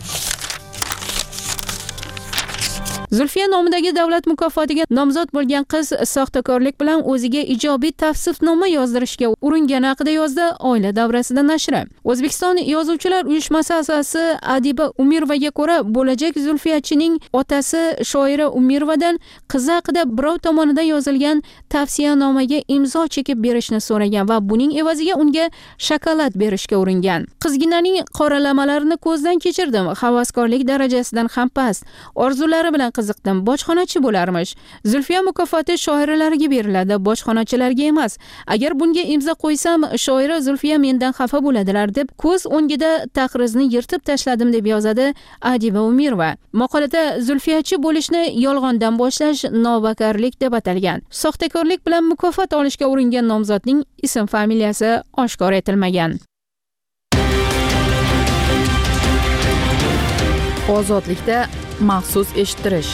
Zulfiya nomidagi davlat mukofotiga nomzod bo'lgan qiz soxtakorlik bilan o'ziga ijobiy tavsifnoma yozdirishga uringani haqida yozdi Oila davrasida nashri. O'zbekiston Yozuvchilar uyushmasi a'zosi Adiba Umirovaga ko'ra, bo'lajak zulfiyachining otasi shoira Umirovadan qizi haqida birov tomonidan yozilgan tavsiyanomaga imzo chekib berishni so'ragan va buning evaziga unga shokolad berishga uringan. Qizginaning qoralamalarini ko'zdan kechirdim. Havaskorlik darajasidan ham past. Orzulari bilan qiziqdim, bojxonachi bo'larmish. Zulfiya mukofoti shoirlarga beriladi, bojxonachilarga emas. Agar bunga imzo qo'ysam, shoira Zulfiya mendan xafa bo'ladilar deb ko'z o'ngida taqrizni yirtib tashladim, deb yozadi Adiba Umirova. Maqolada zulfiyachi bo'lishni yolg'ondan boshlash nobakarlik deb atalgan. Soxtakorlik bilan mukofot olishga uringan nomzodning ism-familiyasi oshkor etilmagan. Ozodlikda maxsus eshittirish.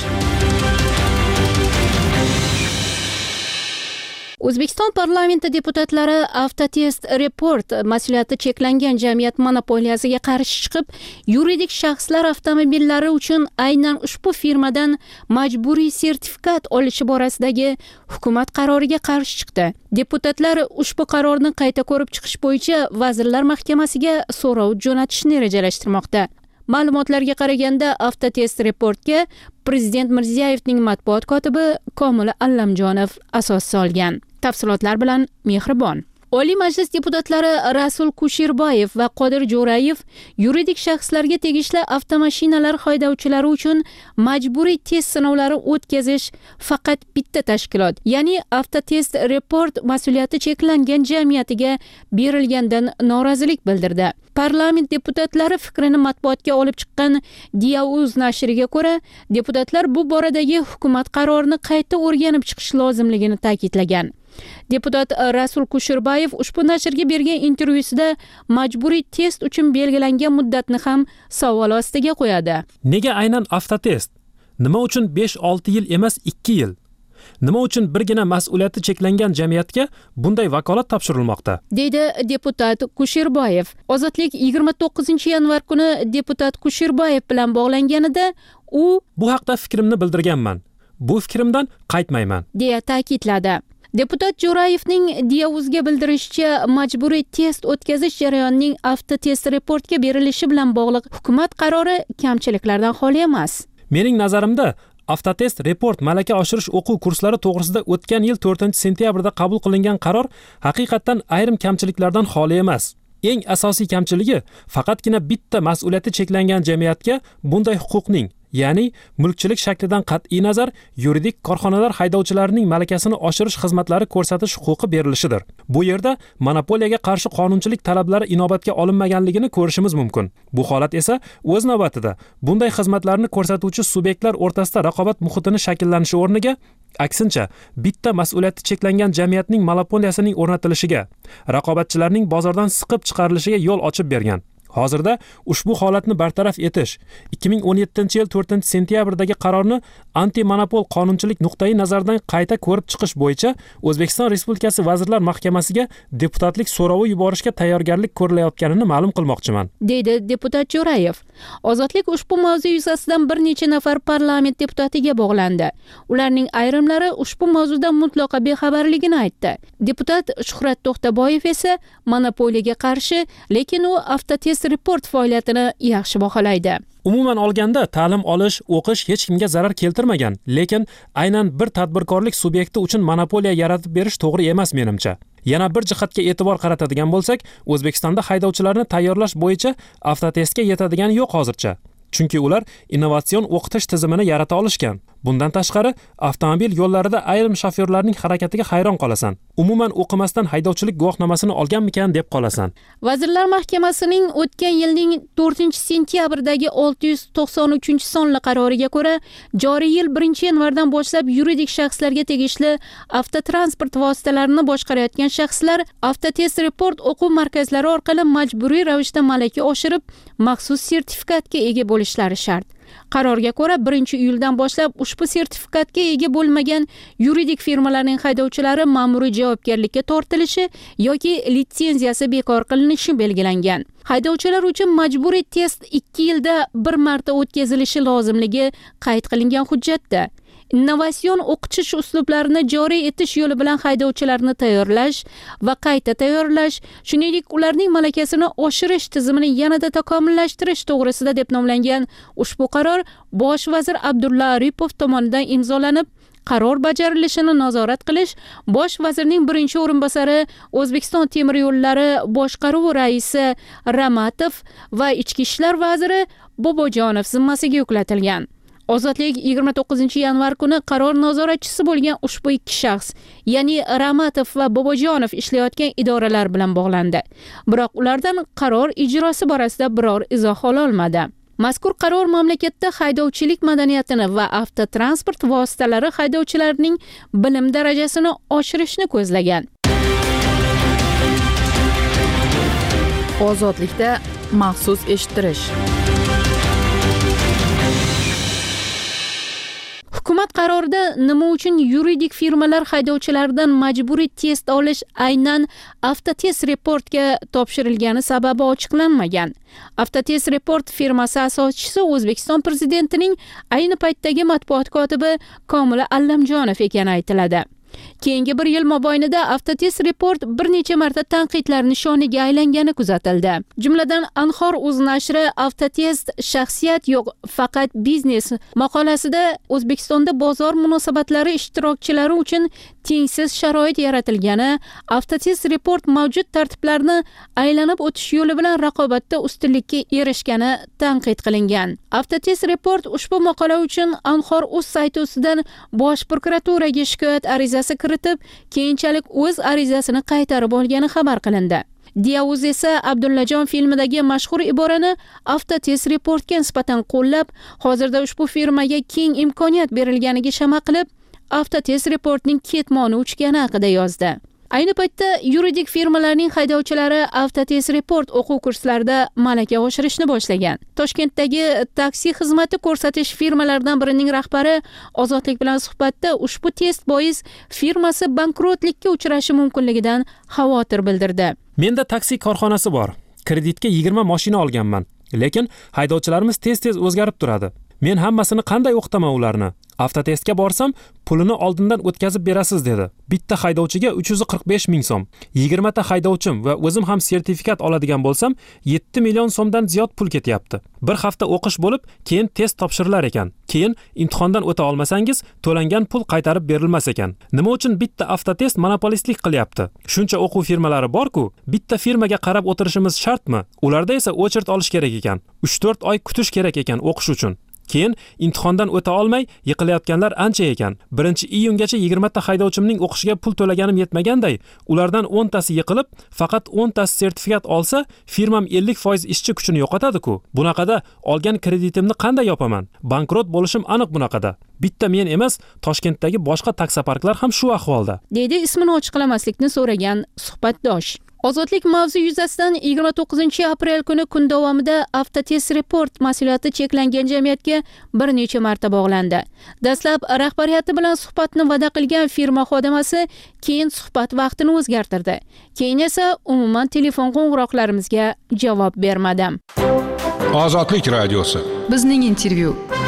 O'zbekiston parlamenti deputatlari Avtotest Report mas'uliyati cheklangan jamiyat monopoliyasiga qarshi chiqib, yuridik shaxslar avtomobillari uchun aynan ushbu firmadan majburiy sertifikat olishi borasidagi hukumat qaroriga qarshi chiqdi. Deputatlar ushbu qarorni qayta ko'rib chiqish bo'yicha Vazirlar Mahkamasiga so'rov jo'natishni rejalashtirmoqda. Ma'lumotlarga qaraganda, Avtotest Reportga Prezident Mirziyoyevning matbuot kotibi Komil Allamjonov asos solgan. Tafsilotlar bilan Mehribon. Oliy Majlis deputatlari Rasul Kushirboyev va Qodir Jo'rayev yuridik shaxslarga tegishli avtomashinalar haydovchilari uchun majburiy test sinovlari o'tkazish faqat bitta tashkilot, ya'ni Avtotest Report mas'uliyati cheklangan jamiyatiga berilgandan norozilik bildirdi. Parlament deputatlari fikrini matbuotga olib chiqqan Diyauz nashriga ko'ra, deputatlar bu boradagi hukumat qarorini qayta o'rganib chiqish lozimligini ta'kidlagan. Deputat Rasul Kushirboyev ushbu nashrga bergan intervyusida majburiy test uchun belgilangan muddatni ham savol ostiga qo'yadi. Nega aynan Avtotest? Nima uchun besh olti yil emas ikki yil? Nima uchun birgina mas'uliyati cheklangan jamiyatga bunday vakolat topshirilmoqda? Deydi deputat Kushirboyev. Ozodlik yigirma to'qqizinchi yanvar kuni deputat Kushirboyev bilan bog'langanida u bu haqda fikrimni bildirganman. Bu fikrimdan qaytmayman, deya ta'kidladi. Deputat Jo'rayevning Diyauzga bildirishicha, majburiy test o'tkazish jarayonining Avtotest Reportga berilishi bilan bog'liq hukumat qarori kamchiliklardan xoli emas. Mening nazarimda, Avtotest Report malaka oshirish o'quv kurslari to'g'risida o'tgan yil to'rtinchi sentyabrda qabul qilingan qaror haqiqatan ayrim kamchiliklardan xoli emas. Eng asosiy kamchiligi faqatgina bitta mas'uliyati cheklangan jamiyatga bunday huquqning, ya'ni mulkchilik shaklidan qat'iy nazar yuridik korxonalar haydovchilarining malakasini oshirish xizmatlari ko'rsatish huquqi berilishidir. Bu yerda monopoliyaga qarshi qonunchilik talablari inobatga olinmaganligini ko'rishimiz mumkin. Bu holat esa o'z navbatida bunday xizmatlarni ko'rsatuvchi subyektlar o'rtasida raqobat muhitini shakllanishi o'rniga aksincha bitta mas'uliyati cheklangan jamiyatning monopoliyasining o'rnatilishiga, raqobatchilarning bozordan siqib chiqarilishiga yo'l ochib bergan. Hozirda ushbu holatni bartaraf etish ikki ming o'n yettinchi yil to'rtinchi sentyabrdagi qarorni anti-monopol qonunchilik nuqtai nazaridan qayta ko'rib chiqish bo'yicha O'zbekiston Respublikasi Vazirlar Mahkamasiga deputatlik so'rovi yuborishga tayyorgarlik ko'rilayotganini ma'lum qilmoqchiman, deydi deputat Jo'rayev. Ozodlik ushbu mavzu yuzasidan bir necha nafar parlament deputatiga bog'landi. Ularning ayrimlari ushbu mavzudan mutlaqo bexabarligini aytdi. Deputat Shuhrat To'xtaboyev esa monopoliyaga qarshi, lekin u Avtotest report faoliyatini yaxshi baholaydi. Umuman olganda ta'lim olish, o'qish hech kimga zarar keltirmagan, lekin aynan bir tadbirkorlik subyekti uchun monopoliya yaratib berish to'g'ri emas menimcha. Yana bir jihatga e'tibor qaratadigan bo'lsak, O'zbekistonda haydovchilarni tayyorlash bo'yicha Avtotestga yetadigani yo'q hozircha. Chunki ular innovatsion o'qitish tizimini yarata olishgan. Bundan tashqari, avtomobil yo'llarida ayrim shofyorlarning harakatiga hayron qolasan. Umuman o'qimasdan haydovchilik guvohnomasini olganmikan deb qolasan. Vazirlar Mahkamasining o'tgan yilning to'rtinchi sentyabrdagi olti yuz to'qson uchinchi sonli qaroriga ko'ra, joriy yil birinchi yanvardan boshlab yuridik shaxslarga tegishli avtotransport vositalarini boshqarayotgan shaxslar Avtotest report o'quv markazlari orqali majburiy ravishda malaka oshirib, maxsus sertifikatga ega bo'lishlari shart. Qarorga ko'ra birinchi iyuldan boshlab ushbu sertifikatga ega bo'lmagan yuridik firmalarning haydovchilari ma'muriy javobgarlikka tortilishi yoki litsenziyasi bekor qilinishi belgilangan. Haydovchilar uchun majburiy test ikki yilda bir marta o'tkazilishi lozimligi qayd qilingan hujjatda. Innovatsion o'qitish uslublarini joriy etish yo'li bilan haydovchilarni tayyorlash va qayta tayyorlash, shuningdek ularning malakasini oshirish tizimini yanada takomillashtirish to'g'risida deb nomlangan ushbu qaror Bosh vazir Abdulla Aripov tomonidan imzolanib, qaror bajarilishini nazorat qilish Bosh vazirning birinchi o'rinbosari O'zbekiston temir yo'llari boshqaruvi raisi Ramatov va Ichki ishlar vaziri Bobojonov zimmasiga yuklatilgan. Ozodlik yigirma to'qqizinchi yanvar kuni qaror nazoratchisi bo'lgan ushbu ikki shaxs, ya'ni Ramatov va Bobojonov ishlayotgan idoralar bilan bog'landi. Biroq ulardan qaror ijrosi borasida biror izoh ola olmadi. Mazkur qaror mamlakatda haydovchilik madaniyatini va avtotransport vositalari haydovchilarining bilim darajasini oshirishni ko'zlagan. Ozodlikda maxsus eshittirish. Hukumat qarorida nima uchun yuridik firmalar haydovchilaridan majburiy test olish aynan Avtotest reportga topshirilgani sababi ochiqlanmagan. Avtotest report firmasi asoschisi O'zbekiston prezidentining ayni paytdagi matbuot kotibi Komila Allamjonov ekani aytiladi. Keyingi bir yil mobaynida Avtotest report bir necha marta tanqidlar nishoniga aylangani kuzatildi. Jumladan Anhor o'z nashri Avtotest shaxsiyat yo'q, faqat biznes maqolasida O'zbekistonda bozor munosabatlari ishtirokchilari uchun tengsiz sharoit yaratilgani, Avtotest report mavjud tartiblarni aylanib o'tish yo'li bilan raqobatda ustunlikka erishgani tanqid qilingan. Avtotest report ushbu maqola uchun Anhor o'z sayti ustidan Bosh prokuraturaga shikoyat arizasi kiritib, keyinchalik o'z arizasini qaytarib olgani xabar qilindi. Diyauz esa Abdullajon filmidagi mashhur iborani Avtotest reportga nisbatan qo'llab, hozirda ushbu firmaga keng imkoniyat berilganiga shama qilib, Avtotest reportning ketmoni uchgani haqida yozdi. Ayni paytda yuridik firmalarning haydovchilari Avtotest report o'quv kurslarida malaka oshirishni boshlagan. Toshkentdagi taksi xizmati ko'rsatish firmalaridan birining rahbari Ozodlik bilan suhbatda ushbu test bois firmasi bankrotlikka uchrashi mumkinligidan xavotir bildirdi. Menda taksi korxonasi bor. Kreditga yigirma mashina olganman, lekin haydovchilarimiz tez-tez o'zgarib turadi. Men hammasini qanday o'qitaman ularni? Avtotestga borsam, pulini oldindan o'tkazib berasiz dedi. Bitta haydovchiga uch yuz qirq besh ming so'm. yigirma ta haydovchim va o'zim ham sertifikat oladigan bo'lsam, yetti million so'mdan ziyod pul ketyapti. Bir hafta o'qish bo'lib, keyin test topshirilar ekan. Keyin imtihondan o'ta olmasangiz, to'langan pul qaytarib berilmas ekan. Nima uchun bitta avtotest monopolistlik qilyapti? Shuncha o'quv firmalari bor-ku, bitta firmaga qarab o'tirishimiz shartmi? Ularda esa o'chirt olish kerak ekan. uch to'rt oy kutish kerak ekan o'qish uchun. Keyin imtihondan o'ta olmay yiqilayotganlar ancha ekan. birinchi iyungacha yigirma ta haydovchimning o'qishiga pul to'laganim yetmaganday, ulardan o'n tasi yiqilib, faqat o'n tasi sertifikat olsa, firmam ellik foiz ishchi kuchini yo'qotadi-ku. Bunaqada olgan kreditimni qanday yopaman? Bankrot bo'lishim aniq bunaqada. Bitta men emas, Toshkentdagi boshqa taksoparklar ham shu ahvolda, deydi ismini ochiqlamaslikni so'ragan suhbatdosh. Ozodlik mavzu yuzasidan yigirma to'qqizinchi aprel kuni kun davomida Avtotest Report mas'uliyati cheklangan jamiyatga bir necha marta bog'landi. Dastlab rahbariyati bilan suhbatni va'da qilgan firma xodimasi keyin suhbat vaqtini o'zgartirdi. Keyin esa umuman telefon qo'ng'iroqlarimizga javob bermadi. Ozodlik radiosi. Bizning intervyu.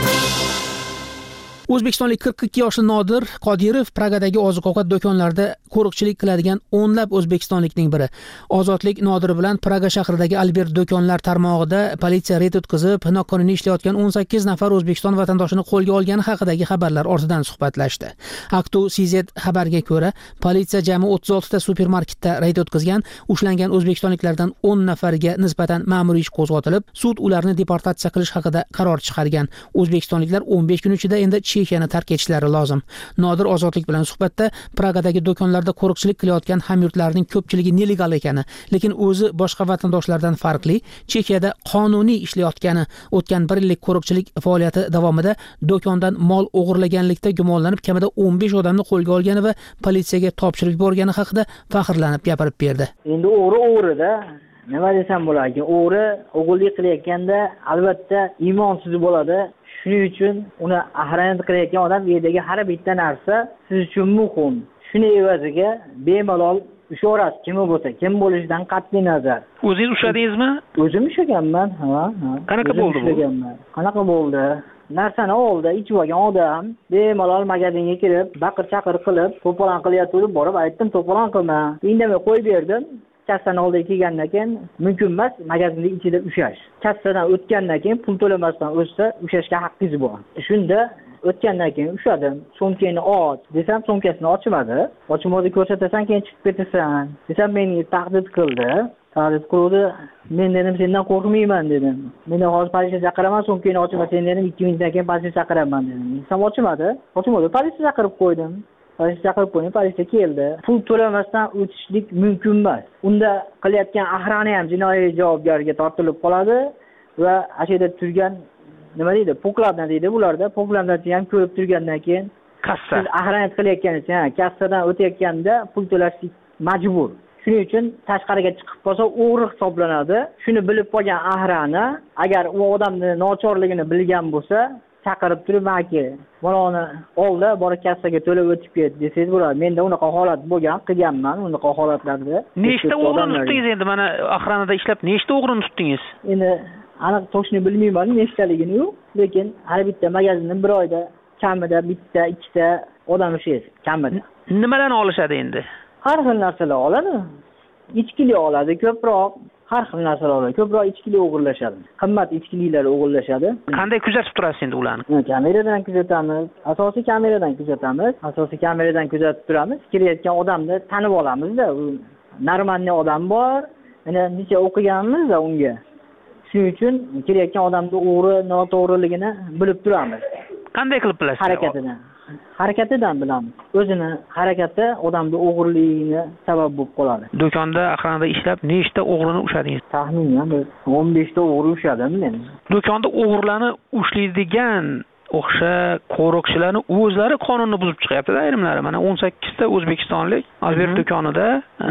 O'zbekistonlik qirq ikki yoshli Nodir Qodirov Pragadagi oziq-ovqat do'konlarida qo'riqchilik qiladigan o'nlab o'zbekistonlikning biri. Ozodlik Nodir bilan Praga shahridagi Albert do'konlar tarmog'ida politsiya reyd o'tkazib, noqonuniy ishlayotgan o'n sakkiz nafar O'zbekiston vatandoshini qo'lga olgani haqidagi xabarlar ortidan suhbatlashdi. Aktu C Z xabarga ko'ra, politsiya jami o'ttiz oltita supermarketda reyd o'tkazgan, ushlangan o'zbekistonliklardan o'n nafariga nisbatan ma'muriy ish qo'zg'atilib, sud ularni deportatsiya qilish haqida qaror chiqargan. O'zbekistonliklar o'n besh kun ichida endi Chexiyani tark etishlari lozim. Nodir Ozodlik bilan suhbatda Pragadagi do'konlarda qo'riqchilik qilayotgan hamyurtlarning ko'pchiligi nelegal ekani, lekin o'zi boshqa vatandoshlardan farqli Chexiyada qonuniy ishlayotgani, o'tgan bir yillik qo'riqchilik faoliyati davomida do'kondan mol o'g'irlaganlikda gumonlanib kamida o'n besh odamni qo'lga olgani va politsiyaga topshirib yuborgani haqida faxrlanib gapirib berdi. Endi o'g'ri o'g'rida nima desam bo'ladi? O'g'ri o'g'irlik qilayotganda albatta iymonsiz bo'ladi. Shuning uchun uni ahranat qilayotgan odam yerdagi har bitta narsa siz uchun muhim. Shuni evaziga bemalol ushlorasiz, kim bo'lsa, kim bo'lishidan qat'iy nazar. O'zingiz ushladingizmi? O'zim ushlaganman, ha, ha. Qanaqa bo'ldi bu? Qanaqa bo'ldi? Narsani oldi, ichib olgan odam bemalol magazinga kirib, baqir-chaqir qilib, to'polon qilyapti, borib aytdim, to'polon qilma. Indamay qo'yib berdim. Kassadan oldiga kelgandan keyin mumkin emas magazinning ichida ushlash. Kassadan o'tgandan keyin pul to'lamasdan o'tsa ushlashga haqqingiz bor. Shunda o'tgandan keyin ushladim. So'mkangni och desam, so'mkasini ochmadi. Ochmadi ko'rsatasan, keyin chiqib ketasan. Desam, meni tahdid qildi. Tahdid qildi. Men dedim, sendan qo'rqmayman dedim. Meni hozir politsiya chaqiraman, so'mkangni ochma, sen dedim, ikki minutdan keyin politsiya chaqiraman dedim. Desam, ochmadi. Ochmadi, politsiya chaqirib qo'ydim. Politsiya chaqirib qo'ydim, politsiya keldi. Pul to'lamasdan o'tishlik mumkin emas. Unda qilayotgan ahrani ham jinoiy javobgarlikka tortilib qoladi va ashada turgan nima deydi, pokladna deydi bularda, pokladni ham ko'rib turgandan keyin kassa ahranat qilayotganingiz, ha, kassadan o'tayotganda pul to'lashga majbur. Shuning uchun tashqariga chiqib qolsa o'g'ri hisoblanadi. Shuni bilib qolgan ahrani, agar u odamning nochorligini bilgan bo'lsa, chaqirib turib, "Maki, maloni oldi, borib kassaga to'lab o'tib ket" desangiz bo'ladi. Menda unaqa holat bo'lgan, qilganman unaqa holatlarda. Nechta o'g'rini tutdingiz endi mana ahranada ishlab, nechta o'g'rini tutdingiz? Endi aniq to'shni bilmayman nechtaligini, lekin har bitta magazindan bir oyda kamida bitta, ikkita odam ishlaydi, kamida. Nimalarni olishadi endi? Har xil narsalar oladi. Ichkilik oladi ko'proq. Har xil narsalar oladi. Ko'proq ichkilik o'g'irlashadi. Qimmat ichkiliklar o'g'irlashadi. Qanday kuzatib turasiz endi ularni? Kameradan kuzatamiz. Asosiy kameradan kuzatamiz. Asosiy kameradan kuzatib turamiz. Kelayotgan odamni tanib olamiz-da. U normalniy odam bor. Mana necha o'qiganmiz-da unga. Shuning uchun kelayotgan odamning o'g'ri, noto'g'riligini bilib turamiz. Qanday qilib bilasiz? Harakatidan. Harakatidan bilamiz. O'zini harakati odamning o'g'irligini sabab bo'lib qoladi. Do'konda ahranada ishlab nechta o'g'rini ushladingiz? Taxminan o'n besh ta o'g'ri ushladim men. Do'konda o'g'irlarni ushlaydigan o'xsha qo'riqchilarni o'zlari qonunni buzib chiqyapti-da ayrimlari. Mana o'n sakkiz ta o'zbekistonlik Albert do'konida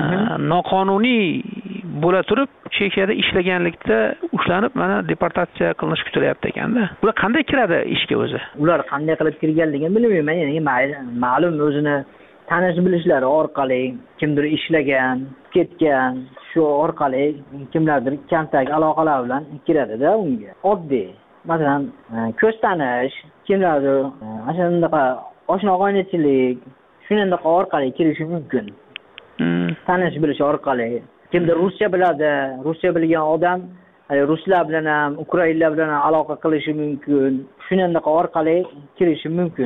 noqonuniy bo'la turib Chexiyada ishlaganlikda ushlanib, mana deportatsiya qilinish kutilyapti ekanda. Ular qanday kiradi ishga o'zi? Ular qanday qilib kirganligini bilmayman. Ya'ni ma'lum o'zini tanish bilishlari orqali kimdir ishlagan, ketgan, shu orqali kimlardir kontakt aloqalar bilan kiradi-da unga. Oddiy. Masalan, ko'z tanish, kimlardir mana shunday oshna-og'aynichilik, shunday orqali kirishi mumkin. Tanish bilish orqali. Kimdir ruscha biladi, ruscha bilgan odam ruslar bilan ham, ukrainlar bilan ham aloqa qilishi mumkin. Shunday orqali kirishi mumkin.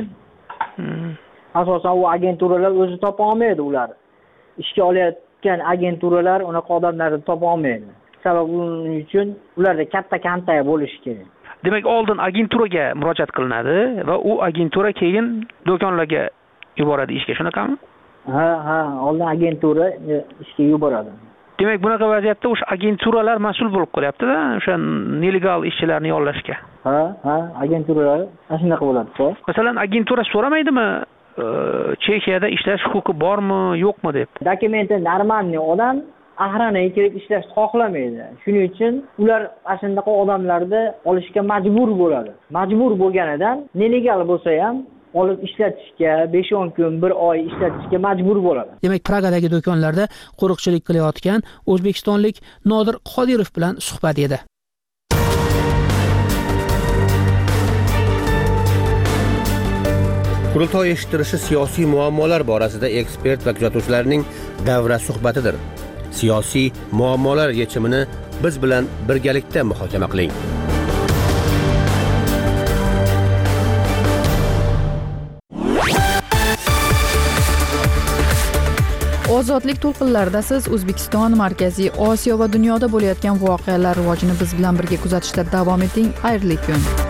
Asosan u agenturalar o'zi topa olmaydi ular. Ishga olayotgan agenturalar unaqa odamlarni topa olmaydi. Sababi uning uchun ularda katta kontakt bo'lishi kerak. Demak, oldin agenturaga murojaat qilinadi va u agentura keyin do'konlarga yuboradi ishga, shunaqami? Ha, ha, oldin agentura ishga yuboradi. Demak, bunaqa vaziyatda o'sha agenturalar mas'ul bo'lib qolyapti-da, o'sha nelegal ishchilarni yollashga. Ha, ha, agenturalar shunaqa bo'ladi. Masalan, agentura so'ramaydimi, Chexiyada ishlash huquqi bormi, yo'qmi deb? Dokumenti normalniy odam ahranaga kirib ishlashni xohlamaydi. Shuning uchun ular ana shunaqa odamlarni olishga majbur bo'ladi. Majbur bo'lganidan nelegal bo'lsa ham olib ishlatishga besh o'n kun, bir oy ishlatishga majbur bo'ladi. Demak, Pragadagi do'konlarda qo'riqchilik qilayotgan o'zbekistonlik Nodir Qodirov bilan suhbat edi. Qurultoy eshittirishi siyosiy muammolar borasida ekspert va kuzatuvchilarning davra suhbatidir. Siyosiy muammolar yechimini biz bilan birgalikda muhokama qiling. Ozodlik to'lqinlarida siz O'zbekiston, Markaziy Osiyo va dunyoda bo'layotgan voqealar rivojini biz bilan birga kuzatishda davom eting. Xayrli kun.